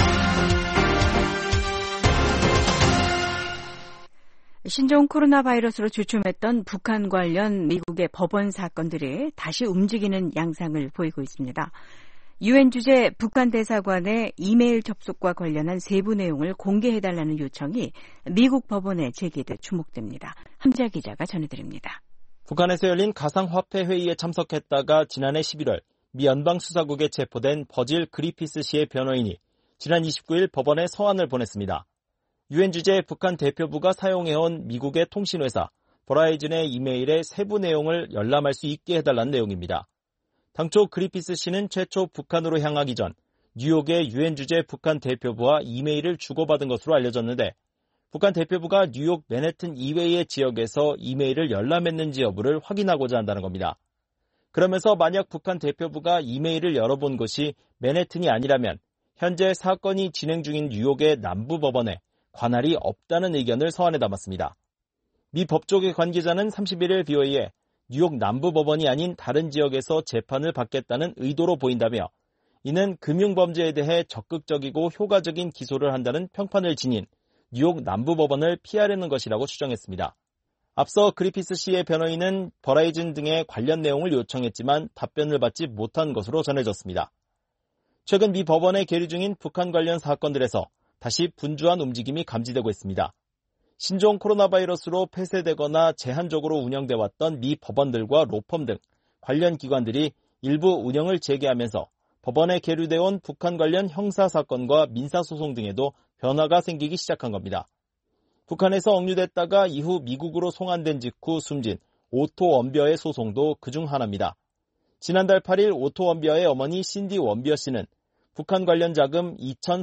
신종 코로나 바이러스로 주춤했던 북한 관련 미국의 법원 사건들이 다시 움직이는 양상을 보이고 있습니다. 유엔 주재 북한 대사관의 이메일 접속과 관련한 세부 내용을 공개해달라는 요청이 미국 법원에 제기돼 주목됩니다. 함자 기자가 전해드립니다. 북한에서 열린 가상화폐 회의에 참석했다가 지난해 11월 미 연방수사국에 체포된 버질 그리피스 씨의 변호인이 지난 29일 법원에 서한을 보냈습니다. 유엔 주재 북한 대표부가 사용해온 미국의 통신회사 버라이즌의 이메일의 세부 내용을 열람할 수 있게 해달라는 내용입니다. 당초 그리피스 씨는 최초 북한으로 향하기 전 뉴욕의 유엔 주재 북한 대표부와 이메일을 주고받은 것으로 알려졌는데 북한 대표부가 뉴욕 맨해튼 이외의 지역에서 이메일을 열람했는지 여부를 확인하고자 한다는 겁니다. 그러면서 만약 북한 대표부가 이메일을 열어본 것이 맨해튼이 아니라면 현재 사건이 진행 중인 뉴욕의 남부 법원에 관할이 없다는 의견을 서한에 담았습니다. 미 법조계 관계자는 31일 BOA에 뉴욕 남부 법원이 아닌 다른 지역에서 재판을 받겠다는 의도로 보인다며 이는 금융범죄에 대해 적극적이고 효과적인 기소를 한다는 평판을 지닌 뉴욕 남부 법원을 피하려는 것이라고 추정했습니다. 앞서 그리피스 씨의 변호인은 버라이즌 등의 관련 내용을 요청했지만 답변을 받지 못한 것으로 전해졌습니다. 최근 미 법원에 계류 중인 북한 관련 사건들에서 다시 분주한 움직임이 감지되고 있습니다. 신종 코로나 바이러스로 폐쇄되거나 제한적으로 운영돼 왔던 미 법원들과 로펌 등 관련 기관들이 일부 운영을 재개하면서 법원에 계류되어 온 북한 관련 형사사건과 민사소송 등에도 변화가 생기기 시작한 겁니다. 북한에서 억류됐다가 이후 미국으로 송환된 직후 숨진 오토 원벼의 소송도 그중 하나입니다. 지난달 8일 오토 원벼의 어머니 신디 원벼 씨는 북한 관련 자금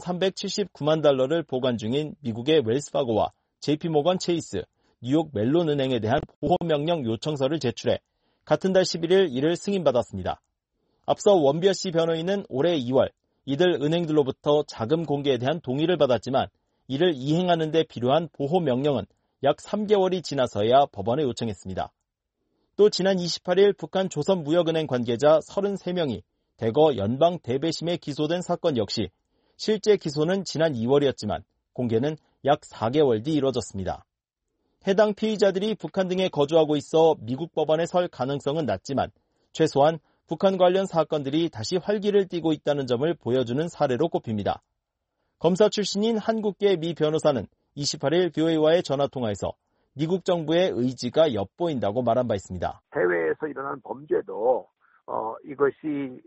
2,379만 달러를 보관 중인 미국의 웰스파고와 JP모건 체이스, 뉴욕 멜론 은행에 대한 보호명령 요청서를 제출해 같은 달 11일 이를 승인받았습니다. 앞서 원벼 씨 변호인은 올해 2월 이들 은행들로부터 자금 공개에 대한 동의를 받았지만 이를 이행하는 데 필요한 보호명령은 약 3개월이 지나서야 법원에 요청했습니다. 또 지난 28일 북한 조선무역은행 관계자 33명이 대거 연방 대배심에 기소된 사건 역시 실제 기소는 지난 2월이었지만 공개는 약 4개월 뒤 이뤄졌습니다. 해당 피의자들이 북한 등에 거주하고 있어 미국 법원에 설 가능성은 낮지만 최소한 북한 관련 사건들이 다시 활기를 띠고 있다는 점을 보여주는 사례로 꼽힙니다. 검사 출신인 한국계 미 변호사는 28일 BOA와의 전화통화에서 미국 정부의 의지가 엿보인다고 말한 바 있습니다. 해외에서 일어난 범죄도 이것이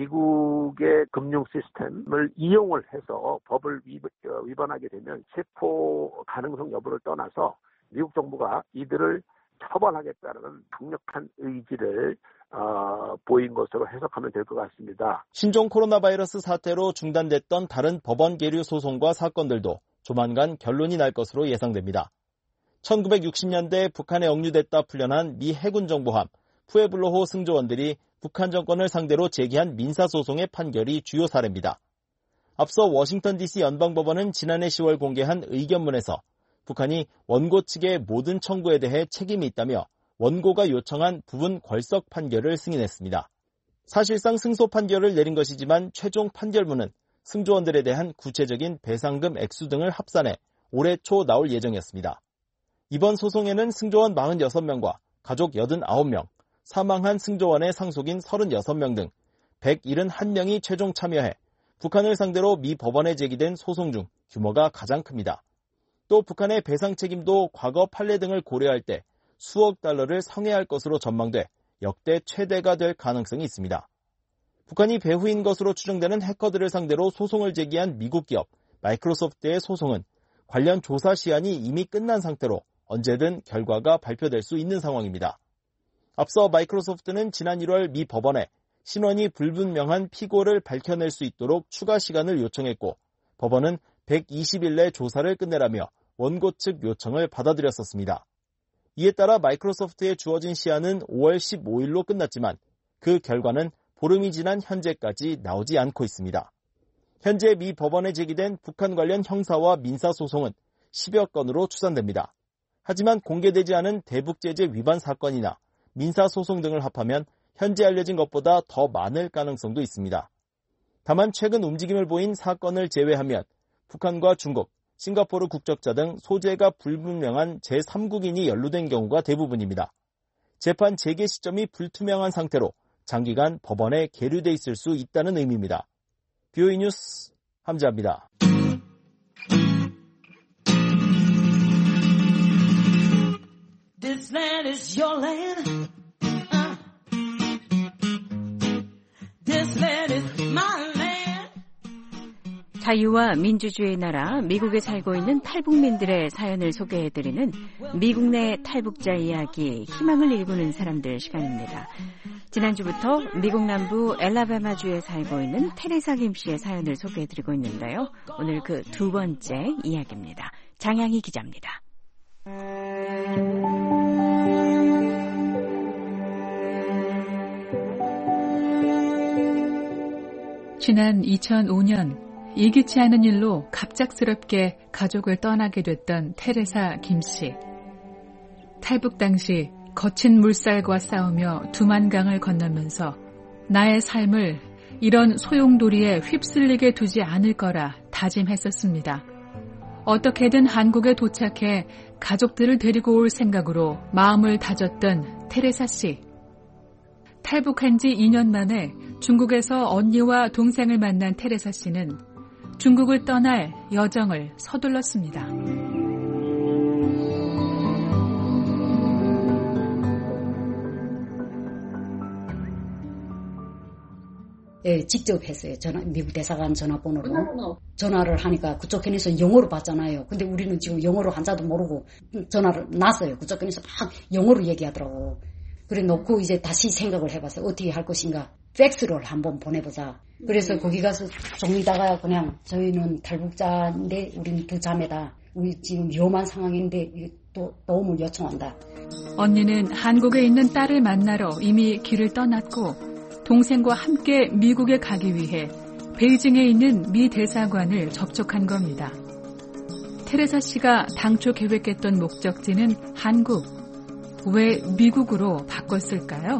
미국의 금융 시스템을 이용을 해서 법을 위반하게 되면 체포 가능성 여부를 떠나서 미국 정부가 이들을 처벌하겠다는 강력한 의지를 보인 것으로 해석하면 될 것 같습니다. 신종 코로나 바이러스 사태로 중단됐던 다른 법원 계류 소송과 사건들도 조만간 결론이 날 것으로 예상됩니다. 1960년대 북한에 억류됐다 풀려난 미 해군 정보함 푸에블로호 승조원들이 북한 정권을 상대로 제기한 민사소송의 판결이 주요 사례입니다. 앞서 워싱턴 DC 연방법원은 지난해 10월 공개한 의견문에서 북한이 원고 측의 모든 청구에 대해 책임이 있다며 원고가 요청한 부분 궐석 판결을 승인했습니다. 사실상 승소 판결을 내린 것이지만 최종 판결문은 승조원들에 대한 구체적인 배상금 액수 등을 합산해 올해 초 나올 예정이었습니다. 이번 소송에는 승조원 46명과 가족 89명, 사망한 승조원의 상속인 36명 등 171명이 최종 참여해 북한을 상대로 미 법원에 제기된 소송 중 규모가 가장 큽니다. 또 북한의 배상 책임도 과거 판례 등을 고려할 때 수억 달러를 상회할 것으로 전망돼 역대 최대가 될 가능성이 있습니다. 북한이 배후인 것으로 추정되는 해커들을 상대로 소송을 제기한 미국 기업 마이크로소프트의 소송은 관련 조사 시한이 이미 끝난 상태로 언제든 결과가 발표될 수 있는 상황입니다. 앞서 마이크로소프트는 지난 1월 미 법원에 신원이 불분명한 피고를 밝혀낼 수 있도록 추가 시간을 요청했고 법원은 120일 내 조사를 끝내라며 원고 측 요청을 받아들였었습니다. 이에 따라 마이크로소프트에 주어진 시한은 5월 15일로 끝났지만 그 결과는 보름이 지난 현재까지 나오지 않고 있습니다. 현재 미 법원에 제기된 북한 관련 형사와 민사소송은 10여 건으로 추산됩니다. 하지만 공개되지 않은 대북제재 위반 사건이나 민사소송 등을 합하면 현재 알려진 것보다 더 많을 가능성도 있습니다. 다만 최근 움직임을 보인 사건을 제외하면 북한과 중국, 싱가포르 국적자 등 소재가 불분명한 제3국인이 연루된 경우가 대부분입니다. 재판 재개 시점이 불투명한 상태로 장기간 법원에 계류돼 있을 수 있다는 의미입니다. BOE 뉴스 함자입니다. This land is your land. This land is my land. 자유와 민주주의의 나라 미국에 살고 있는 탈북민들의 사연을 소개해드리는 미국 내 탈북자 이야기, 희망을 일구는 사람들 시간입니다. 지난주부터 미국 남부 엘라바마주에 살고 있는 테레사 김 씨의 사연을 소개해드리고 있는데요. 오늘 그 두 번째 이야기입니다. 장향희 기자입니다. 지난 2005년 예기치 않은 일로 갑작스럽게 가족을 떠나게 됐던 테레사 김 씨. 탈북 당시 거친 물살과 싸우며 두만강을 건너면서 나의 삶을 이런 소용돌이에 휩쓸리게 두지 않을 거라 다짐했었습니다. 어떻게든 한국에 도착해 가족들을 데리고 올 생각으로 마음을 다졌던 테레사 씨. 탈북한 지 2년 만에 중국에서 언니와 동생을 만난 테레사 씨는 중국을 떠날 여정을 서둘렀습니다. 예, 직접 했어요. 미국 대사관 전화번호로. 전화를 하니까 그쪽 편에서 영어로 받잖아요. 근데 우리는 지금 영어로 한자도 모르고 전화를 놨어요. 그쪽 편에서 막 영어로 얘기하더라고. 그래 놓고 이제 다시 생각을 해봤어요. 어떻게 할 것인가. 팩스를 한번 보내보자. 그래서 거기 가서 좀 있다가 그냥 저희는 탈북자인데 우리는 두 자매다. 우리 지금 위험한 상황인데 또 도움을 요청한다. 언니는 한국에 있는 딸을 만나러 이미 길을 떠났고 동생과 함께 미국에 가기 위해 베이징에 있는 미 대사관을 접촉한 겁니다. 테레사 씨가 당초 계획했던 목적지는 한국. 왜 미국으로 바꿨을까요?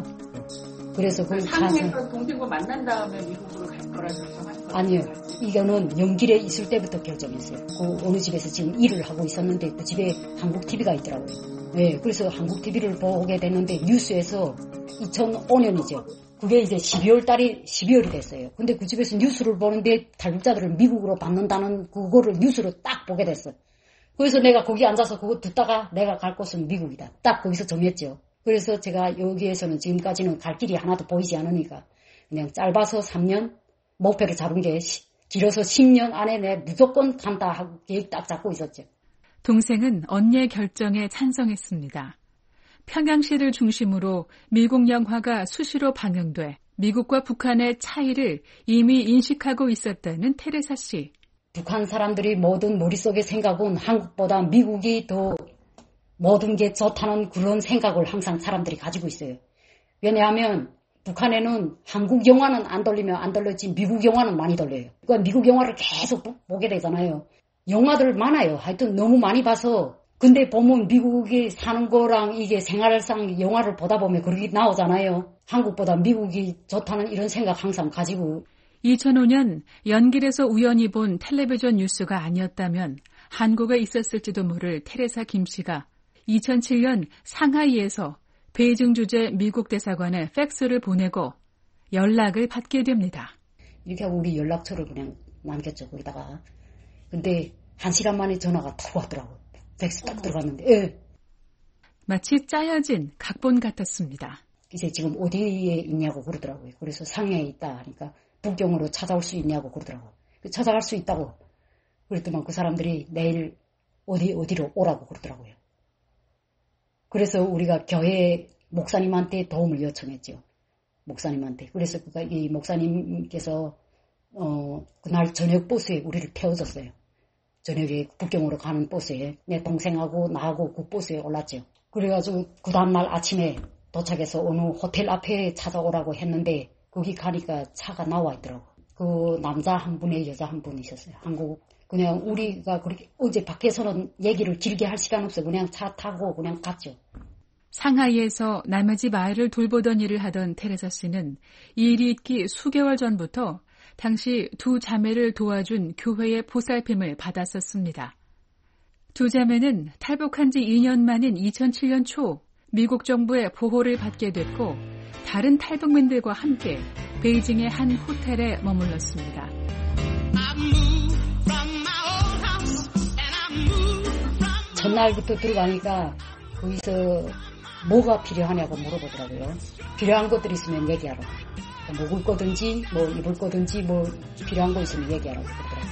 그래서 거기 한국에서 동생과 만난 다음에 미국으로 갈 거라 결정한 거예요? 아니요. 이거는 연길에 있을 때부터 결정했어요. 그 어느 집에서 지금 일을 하고 있었는데 그 집에 한국 TV가 있더라고요. 네, 그래서 한국 TV를 보게 됐는데 뉴스에서 2005년이죠. 그게 이제 12월이 됐어요. 근데 그 집에서 뉴스를 보는데 탈북자들을 미국으로 받는다는 그거를 뉴스로 딱 보게 됐어요. 그래서 내가 거기 앉아서 그거 듣다가 내가 갈 곳은 미국이다. 딱 거기서 정했죠. 그래서 제가 여기에서는 지금까지는 갈 길이 하나도 보이지 않으니까 그냥 짧아서 3년, 목표를 잡은 게 길어서 10년 안에 내 무조건 간다 하고 계획 딱 잡고 있었죠. 동생은 언니의 결정에 찬성했습니다. 평양시를 중심으로 미국 영화가 수시로 방영돼 미국과 북한의 차이를 이미 인식하고 있었다는 테레사 씨. 북한 사람들이 모든 머릿속의 생각은 한국보다 미국이 더 모든 게 좋다는 그런 생각을 항상 사람들이 가지고 있어요. 왜냐하면 북한에는 한국 영화는 안 돌리면 안 돌렸지 미국 영화는 많이 돌려요. 그러니까 미국 영화를 계속 보게 되잖아요. 영화들 많아요. 하여튼 너무 많이 봐서. 근데 보면 미국이 사는 거랑 이게 생활상 영화를 보다 보면 그렇게 나오잖아요. 한국보다 미국이 좋다는 이런 생각 항상 가지고. 2005년 연길에서 우연히 본 텔레비전 뉴스가 아니었다면 한국에 있었을지도 모를 테레사 김 씨가 2007년 상하이에서 베이징 주재 미국 대사관에 팩스를 보내고 연락을 받게 됩니다. 이렇게 하고 우리 연락처를 그냥 남겼죠, 거기다가. 근데 1시간 만에 전화가 툭 왔더라고요. 팩스 딱 들어갔는데. 예. 마치 짜여진 각본 같았습니다. 이제 지금 어디에 있냐고 그러더라고요. 그래서 상해에 있다 하니까 북경으로 찾아올 수 있냐고 그러더라고요. 찾아갈 수 있다고. 그랬더만 그 사람들이 내일 어디로 오라고 그러더라고요. 그래서 우리가 교회 목사님한테 도움을 요청했죠. 목사님한테. 그래서 이 목사님께서 그날 저녁 버스에 우리를 태워줬어요. 저녁에 북경으로 가는 버스에 내 동생하고 나하고 그 버스에 올랐죠. 그래가지고 그 다음날 아침에 도착해서 어느 호텔 앞에 찾아오라고 했는데 거기 가니까 차가 나와 있더라고. 그 남자 한 분에 여자 한 분 있었어요. 한국. 그냥 우리가 그렇게 어제 밖에서는 얘기를 길게 할 시간 없어요. 그냥 차 타고 그냥 갔죠. 상하이에서 남의 집 아이를 돌보던 일을 하던 테레사 씨는 이 일이 있기 수개월 전부터 당시 두 자매를 도와준 교회의 보살핌을 받았었습니다. 두 자매는 탈북한 지 2년 만인 2007년 초 미국 정부의 보호를 받게 됐고 다른 탈북민들과 함께 베이징의 한 호텔에 머물렀습니다. 전날부터 들어가니까 거기서 뭐가 필요하냐고 물어보더라고요. 필요한 것들이 있으면 얘기하라고. 먹을 거든지 뭐 입을 거든지 뭐 필요한 거 있으면 얘기하라고 그러더라고요.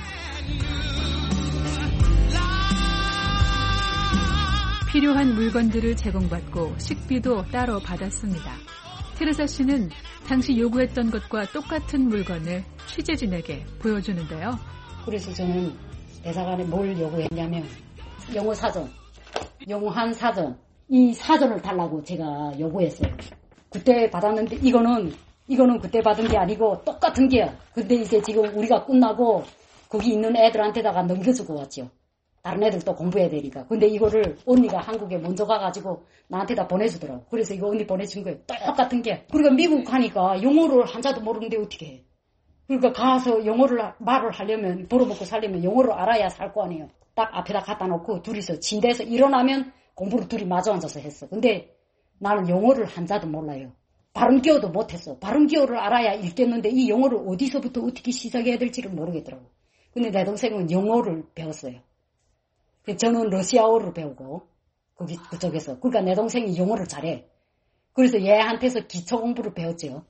필요한 물건들을 제공받고 식비도 따로 받았습니다. 테레사 씨는 당시 요구했던 것과 똑같은 물건을 취재진에게 보여주는데요. 그래서 저는 대사관에 뭘 요구했냐면 영어 사전, 영어한 사전, 이 사전을 달라고 제가 요구했어요. 그때 받았는데 이거는 그때 받은 게 아니고 똑같은 게야. 근데 이제 지금 우리가 끝나고 거기 있는 애들한테다가 넘겨주고 왔죠. 다른 애들도 공부해야 되니까. 근데 이거를 언니가 한국에 먼저 가가지고 나한테 다 보내주더라고. 그래서 이거 언니 보내준 거예요. 똑같은 게. 그러니까 미국 가니까 영어를 한자도 모르는데 어떻게 해. 그러니까 가서 영어를 말을 하려면 벌어먹고 살려면 영어를 알아야 살 거 아니에요. 딱 앞에다 갖다 놓고 둘이서 침대에서 일어나면 공부를 둘이 마주 앉아서 했어. 근데 나는 영어를 한자도 몰라요. 발음 기어도 못했어. 발음 기어를 알아야 읽겠는데 이 영어를 어디서부터 어떻게 시작해야 될지를 모르겠더라고. 근데 내 동생은 영어를 배웠어요. 저는 러시아어를 배우고 그쪽에서. 그러니까 내 동생이 영어를 잘해. 그래서 얘한테서 기초 공부를 배웠죠.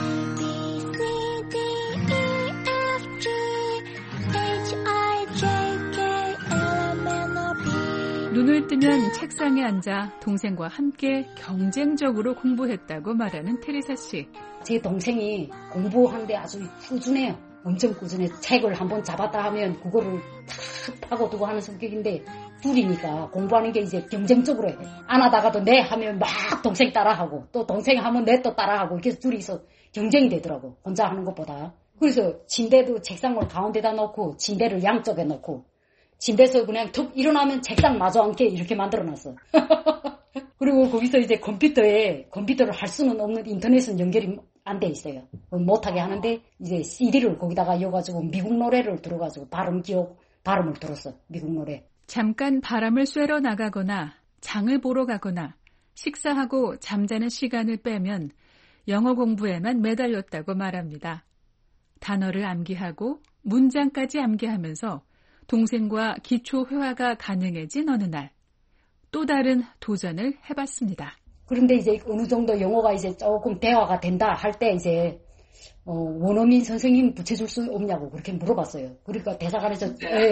눈을 뜨면 책상에 앉아 동생과 함께 경쟁적으로 공부했다고 말하는 테레사 씨. 제 동생이 공부하는데 아주 꾸준해요. 엄청 꾸준해. 책을 한번 잡았다 하면 그거를 탁 파고두고 하는 성격인데 둘이니까 공부하는 게 이제 경쟁적으로 해. 안 하다가도 내 하면 막 동생 따라하고 또 동생 하면 내 또 따라하고 이렇게 둘이서 경쟁이 되더라고. 혼자 하는 것보다. 그래서 침대도 책상을 가운데다 놓고 침대를 양쪽에 놓고 침대에서 그냥 툭 일어나면 책상 마주 앉게 이렇게 만들어놨어. 그리고 거기서 이제 컴퓨터를 할 수는 없는 인터넷은 연결이 안 돼 있어요. 못하게 하는데 이제 CD를 거기다가 이어가지고 미국 노래를 들어가지고 발음을 들었어. 미국 노래. 잠깐 바람을 쐬러 나가거나 장을 보러 가거나 식사하고 잠자는 시간을 빼면 영어 공부에만 매달렸다고 말합니다. 단어를 암기하고 문장까지 암기하면서 동생과 기초 회화가 가능해진 어느 날 또 다른 도전을 해봤습니다. 그런데 이제 어느 정도 영어가 이제 조금 대화가 된다 할 때 이제 원어민 선생님 붙여줄 수 없냐고 그렇게 물어봤어요. 그러니까 대사관에서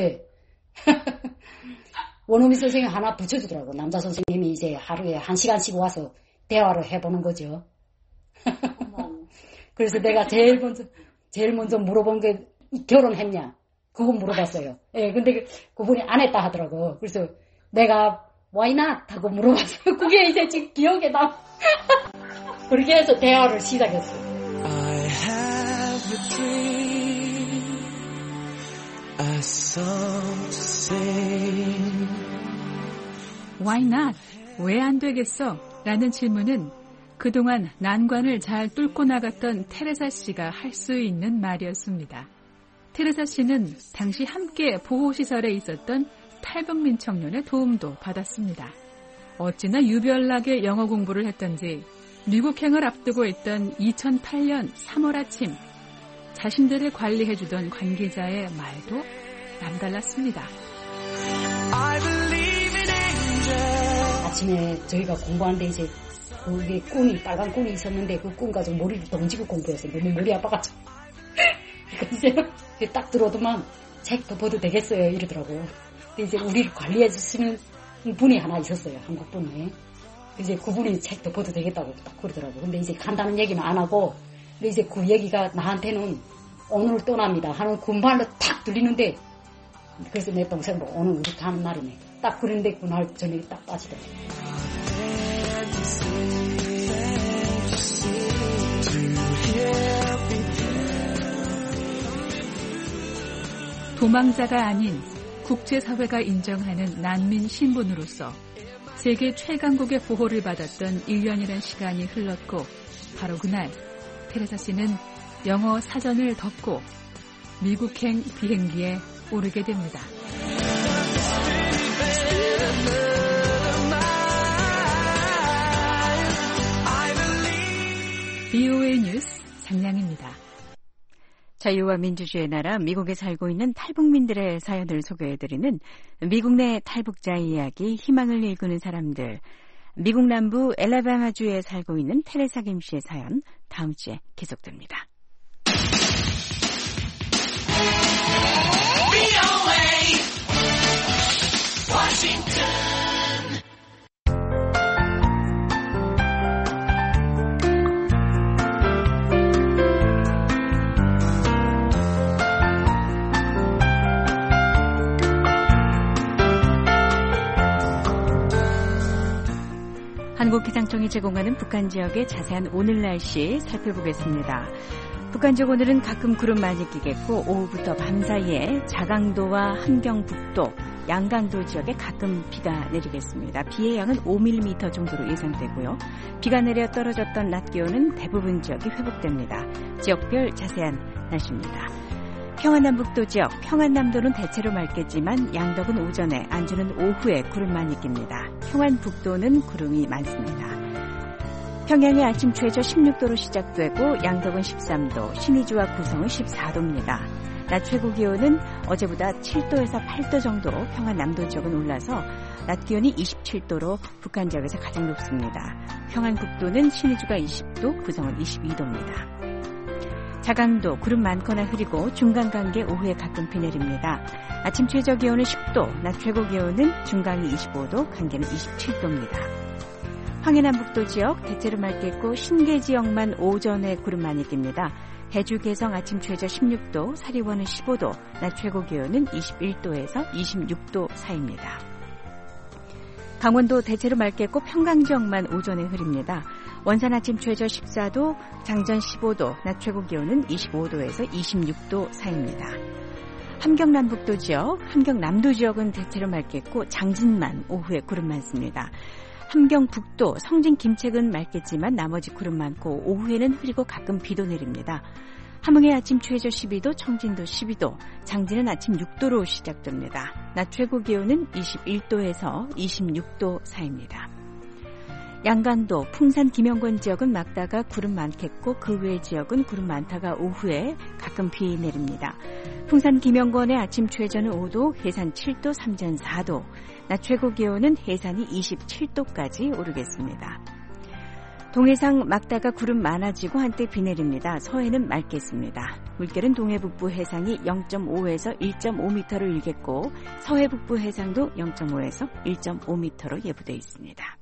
원어민 선생님 하나 붙여주더라고. 남자 선생님이 이제 하루에 1시간씩 와서 대화를 해보는 거죠. 그래서 내가 제일 먼저 물어본 게 결혼했냐? 그거 물어봤어요. 근데 그분이 안 했다 하더라고. 그래서 내가 why not? 하고 물어봤어요. 그게 이제 지금 기억에 나. 그렇게 해서 대화를 시작했어요. I have a dream, a song to sing. Why not? 왜 안 되겠어? 라는 질문은 그동안 난관을 잘 뚫고 나갔던 테레사 씨가 할 수 있는 말이었습니다. 테레사 씨는 당시 함께 보호시설에 있었던 탈북민 청년의 도움도 받았습니다. 어찌나 유별나게 영어 공부를 했던지 미국행을 앞두고 있던 2008년 3월 아침 자신들을 관리해주던 관계자의 말도 남달랐습니다. 아침에 저희가 공부하는데 이제 그게 꾼이 빨간 꾼이 있었는데 그 꾼 가지고 머리를 던지고 공부했어요. 너무 머리 아파가지고. 그러니까 이제 딱 들어오더만 책 덮어도 되겠어요 이러더라고. 근데 이제 우리를 관리해주시는 분이 하나 있었어요. 한국 분이. 이제 그분이 책 덮어도 되겠다고 딱 그러더라고. 근데 이제 간다는 얘기는 안 하고 근데 이제 그 얘기가 나한테는 오늘 떠납니다 하는 군말로 탁 들리는데 그래서 내 동생도 오늘 우리 가는 날이네. 딱 그런데 그날 저녁에 딱 빠지더라고. 도망자가 아닌 국제사회가 인정하는 난민 신분으로서 세계 최강국의 보호를 받았던 1년이란 시간이 흘렀고 바로 그날 테레사 씨는 영어 사전을 덮고 미국행 비행기에 오르게 됩니다. VOA 뉴스 장량입니다. 자유와 민주주의의 나라 미국에 살고 있는 탈북민들의 사연을 소개해드리는 미국 내 탈북자 이야기, 희망을 일구는 사람들. 미국 남부 엘라바마주에 살고 있는 테레사 김 씨의 사연 다음 주에 계속됩니다. 한국기상청이 제공하는 북한 지역의 자세한 오늘 날씨 살펴보겠습니다. 북한 지역 오늘은 가끔 구름 많이 끼겠고 오후부터 밤 사이에 자강도와 함경북도, 양강도 지역에 가끔 비가 내리겠습니다. 비의 양은 5mm 정도로 예상되고요. 비가 내려 떨어졌던 낮 기온은 대부분 지역이 회복됩니다. 지역별 자세한 날씨입니다. 평안남북도 지역, 평안남도는 대체로 맑겠지만 양덕은 오전에, 안주는 오후에 구름 많이 낍니다. 평안북도는 구름이 많습니다. 평양의 아침 최저 16도로 시작되고 양덕은 13도, 신의주와 구성은 14도입니다. 낮 최고 기온은 어제보다 7도에서 8도 정도 평안남도 지역은 올라서 낮 기온이 27도로 북한 지역에서 가장 높습니다. 평안북도는 신의주가 20도, 구성은 22도입니다. 자강도 구름 많거나 흐리고 중간 간계 오후에 가끔 비 내립니다. 아침 최저 기온은 10도, 낮 최고 기온은 중간이 25도, 간계는 27도입니다. 황해남북도 지역 대체로 맑겠고 신계 지역만 오전에 구름 많이 낍니다. 해주 개성 아침 최저 16도, 사리원은 15도, 낮 최고 기온은 21도에서 26도 사이입니다. 강원도 대체로 맑겠고 평강 지역만 오전에 흐립니다. 원산 아침 최저 14도, 장전 15도, 낮 최고 기온은 25도에서 26도 사이입니다. 함경남북도 지역, 함경남도 지역은 대체로 맑겠고 장진만 오후에 구름 많습니다. 함경북도, 성진 김책은 맑겠지만 나머지 구름 많고 오후에는 흐리고 가끔 비도 내립니다. 함흥의 아침 최저 12도, 청진도 12도, 장진은 아침 6도로 시작됩니다. 낮 최고 기온은 21도에서 26도 사이입니다. 양강도, 풍산 김영권 지역은 맑다가 구름 많겠고 그 외 지역은 구름 많다가 오후에 가끔 비 내립니다. 풍산 김영권의 아침 최저는 5도, 해산 7도, 삼전 4도, 낮 최고 기온은 해산이 27도까지 오르겠습니다. 동해상 맑다가 구름 많아지고 한때 비 내립니다. 서해는 맑겠습니다. 물결은 동해북부 해상이 0.5에서 1.5m로 일겠고 서해 북부 해상도 0.5에서 1.5m로 예보되어 있습니다.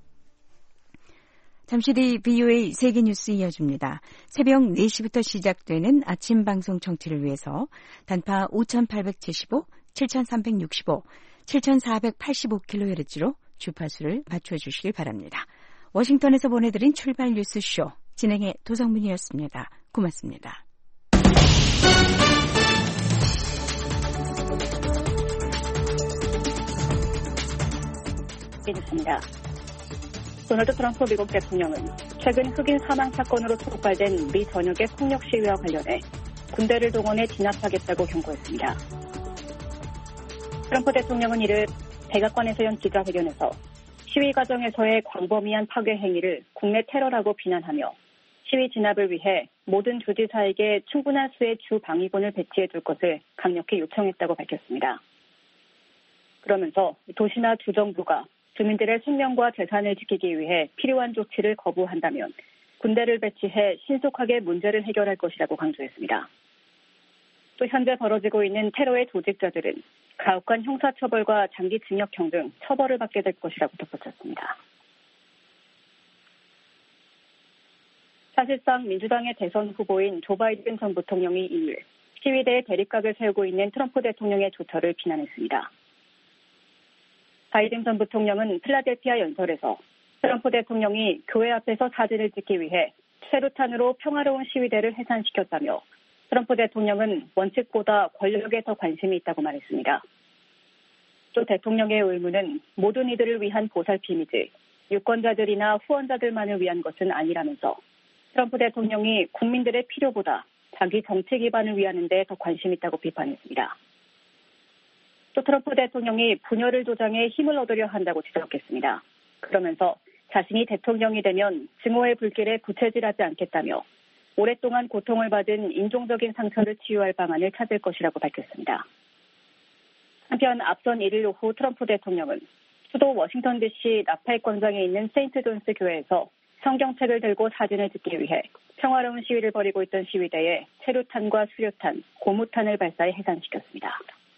잠시 뒤 VOA 세계뉴스 이어집니다. 새벽 4시부터 시작되는 아침 방송 청취를 위해서 단파 5875, 7365, 7485kHz로 주파수를 맞춰주시길 바랍니다. 워싱턴에서 보내드린 출발 뉴스쇼 진행의 도성문이었습니다. 고맙습니다. 있습니다. 도널드 트럼프 미국 대통령은 최근 흑인 사망 사건으로 촉발된 미 전역의 폭력 시위와 관련해 군대를 동원해 진압하겠다고 경고했습니다. 트럼프 대통령은 이를 백악관에서 연 기자회견에서 시위 과정에서의 광범위한 파괴 행위를 국내 테러라고 비난하며 시위 진압을 위해 모든 주지사에게 충분한 수의 주 방위군을 배치해 둘 것을 강력히 요청했다고 밝혔습니다. 그러면서 도시나 주정부가 주민들의 생명과 재산을 지키기 위해 필요한 조치를 거부한다면 군대를 배치해 신속하게 문제를 해결할 것이라고 강조했습니다. 또 현재 벌어지고 있는 테러의 조직자들은 가혹한 형사처벌과 장기징역형 등 처벌을 받게 될 것이라고 덧붙였습니다. 사실상 민주당의 대선 후보인 조 바이든 전 부통령이 2일 시위대의 대립각을 세우고 있는 트럼프 대통령의 조처를 비난했습니다. 바이든 전 부통령은 필라델피아 연설에서 트럼프 대통령이 교회 앞에서 사진을 찍기 위해 쇠루탄으로 평화로운 시위대를 해산시켰다며 트럼프 대통령은 원칙보다 권력에 더 관심이 있다고 말했습니다. 또 대통령의 의무는 모든 이들을 위한 보살핌이지 유권자들이나 후원자들만을 위한 것은 아니라면서 트럼프 대통령이 국민들의 필요보다 자기 정치 기반을 위하는 데 더 관심 있다고 비판했습니다. 또 트럼프 대통령이 분열을 조장해 힘을 얻으려 한다고 지적했습니다. 그러면서 자신이 대통령이 되면 증오의 불길에 부채질하지 않겠다며 오랫동안 고통을 받은 인종적인 상처를 치유할 방안을 찾을 것이라고 밝혔습니다. 한편 앞선 1일 오후 트럼프 대통령은 수도 워싱턴 DC 나파익 광장에 있는 세인트 존스 교회에서 성경책을 들고 사진을 찍기 위해 평화로운 시위를 벌이고 있던 시위대에 체류탄과 수류탄, 고무탄을 발사해 해산시켰습니다.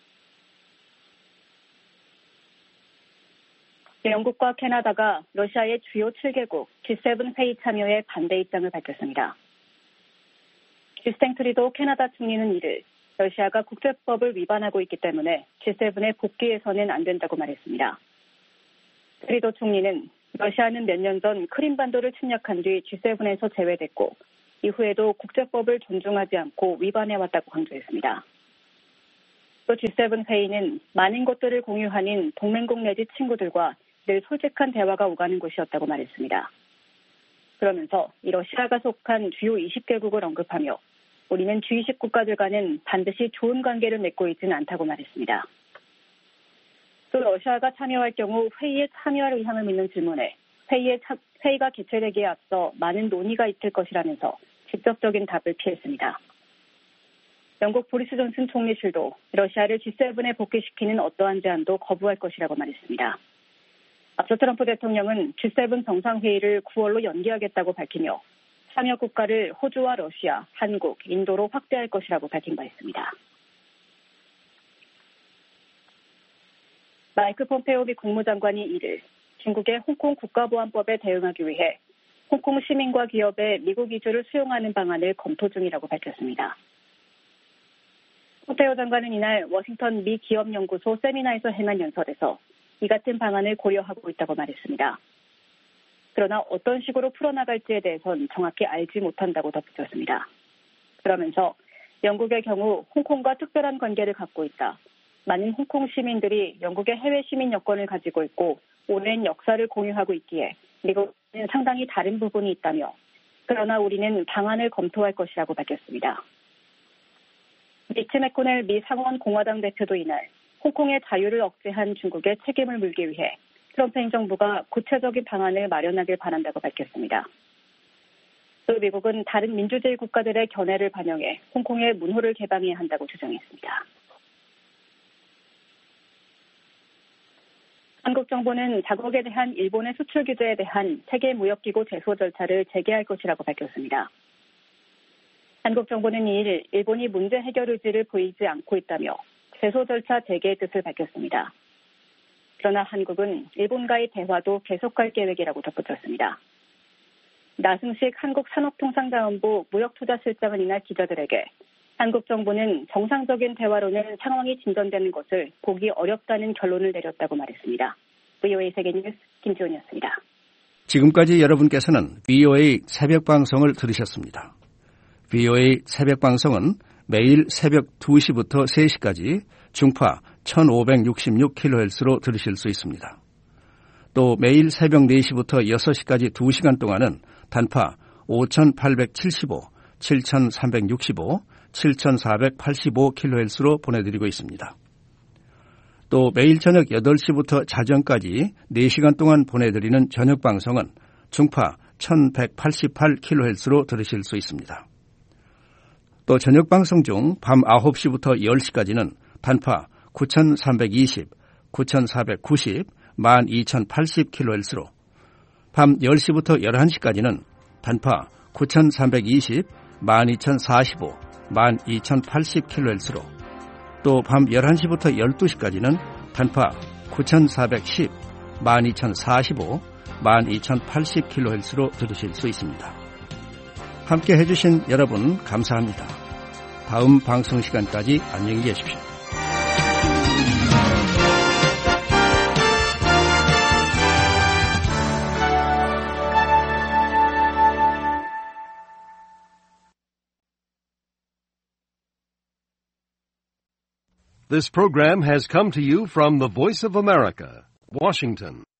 영국과 캐나다가 러시아의 주요 7개국 G7 회의 참여에 반대 입장을 밝혔습니다. 주스탱 트리도 캐나다 총리는 이를 러시아가 국제법을 위반하고 있기 때문에 G7에 복귀해서는 안 된다고 말했습니다. 트리도 총리는 러시아는 몇 년 전 크림반도를 침략한 뒤 G7에서 제외됐고 이후에도 국제법을 존중하지 않고 위반해왔다고 강조했습니다. 또 G7 회의는 많은 것들을 공유하는 동맹국 내지 친구들과 늘 솔직한 대화가 오가는 곳이었다고 말했습니다. 그러면서 이 러시아가 속한 주요 20개국을 언급하며 우리는 G20 국가들과는 반드시 좋은 관계를 맺고 있지는 않다고 말했습니다. 또 러시아가 참여할 경우 회의에 참여할 의향을 묻는 질문에 회의가 개최되기에 앞서 많은 논의가 있을 것이라면서 직접적인 답을 피했습니다. 영국 보리스 존슨 총리실도 러시아를 G7에 복귀시키는 어떠한 제안도 거부할 것이라고 말했습니다. 앞서 트럼프 대통령은 G7 정상회의를 9월로 연기하겠다고 밝히며 참여 국가를 호주와 러시아, 한국, 인도로 확대할 것이라고 밝힌 바 있습니다. 마이크 폼페오 미 국무장관이 이를 중국의 홍콩 국가보안법에 대응하기 위해 홍콩 시민과 기업의 미국 이주를 수용하는 방안을 검토 중이라고 밝혔습니다. 폼페오 장관은 이날 워싱턴 미 기업연구소 세미나에서 행한 연설에서 이 같은 방안을 고려하고 있다고 말했습니다. 그러나 어떤 식으로 풀어나갈지에 대해선 정확히 알지 못한다고 덧붙였습니다. 그러면서 영국의 경우 홍콩과 특별한 관계를 갖고 있다. 많은 홍콩 시민들이 영국의 해외 시민 여권을 가지고 있고 오랜 역사를 공유하고 있기에 미국은 상당히 다른 부분이 있다며 그러나 우리는 방안을 검토할 것이라고 밝혔습니다. 미치 맥코넬 미 상원 공화당 대표도 이날 홍콩의 자유를 억제한 중국의 책임을 물기 위해 트럼프 행정부가 구체적인 방안을 마련하길 바란다고 밝혔습니다. 또 미국은 다른 민주주의 국가들의 견해를 반영해 홍콩의 문호를 개방해야 한다고 주장했습니다. 한국 정부는 자국에 대한 일본의 수출 규제에 대한 세계무역기구 제소 절차를 재개할 것이라고 밝혔습니다. 한국 정부는 2일 일본이 문제 해결 의지를 보이지 않고 있다며 제소 절차 재개의 뜻을 밝혔습니다. 그러나 한국은 일본과의 대화도 계속할 계획이라고 덧붙였습니다. 나승식 한국산업통상자원부 무역투자실장은 이날 기자들에게 한국 정부는 정상적인 대화로는 상황이 진전되는 것을 보기 어렵다는 결론을 내렸다고 말했습니다. VOA 세계뉴스 김지훈이었습니다. 지금까지 여러분께서는 VOA 새벽방송을 들으셨습니다. VOA 새벽방송은 매일 새벽 2시부터 3시까지 중파 1566kHz로 들으실 수 있습니다. 또 매일 새벽 4시부터 6시까지 2시간 동안은 단파 5875, 7365, 7485kHz로 보내드리고 있습니다. 또 매일 저녁 8시부터 자정까지 4시간 동안 보내드리는 저녁방송은 중파 1188kHz로 들으실 수 있습니다. 또 저녁방송 중 밤 9시부터 10시까지는 단파 9320, 9490, 12080kHz로 밤 10시부터 11시까지는 단파 9320, 12045, 12080kHz로 또 밤 11시부터 12시까지는 단파 9410, 12045, 12080kHz로 들으실 수 있습니다. 함께 해주신 여러분 감사합니다. 다음 방송 시간까지 안녕히 계십시오. This program has come to you from the Voice of America, Washington.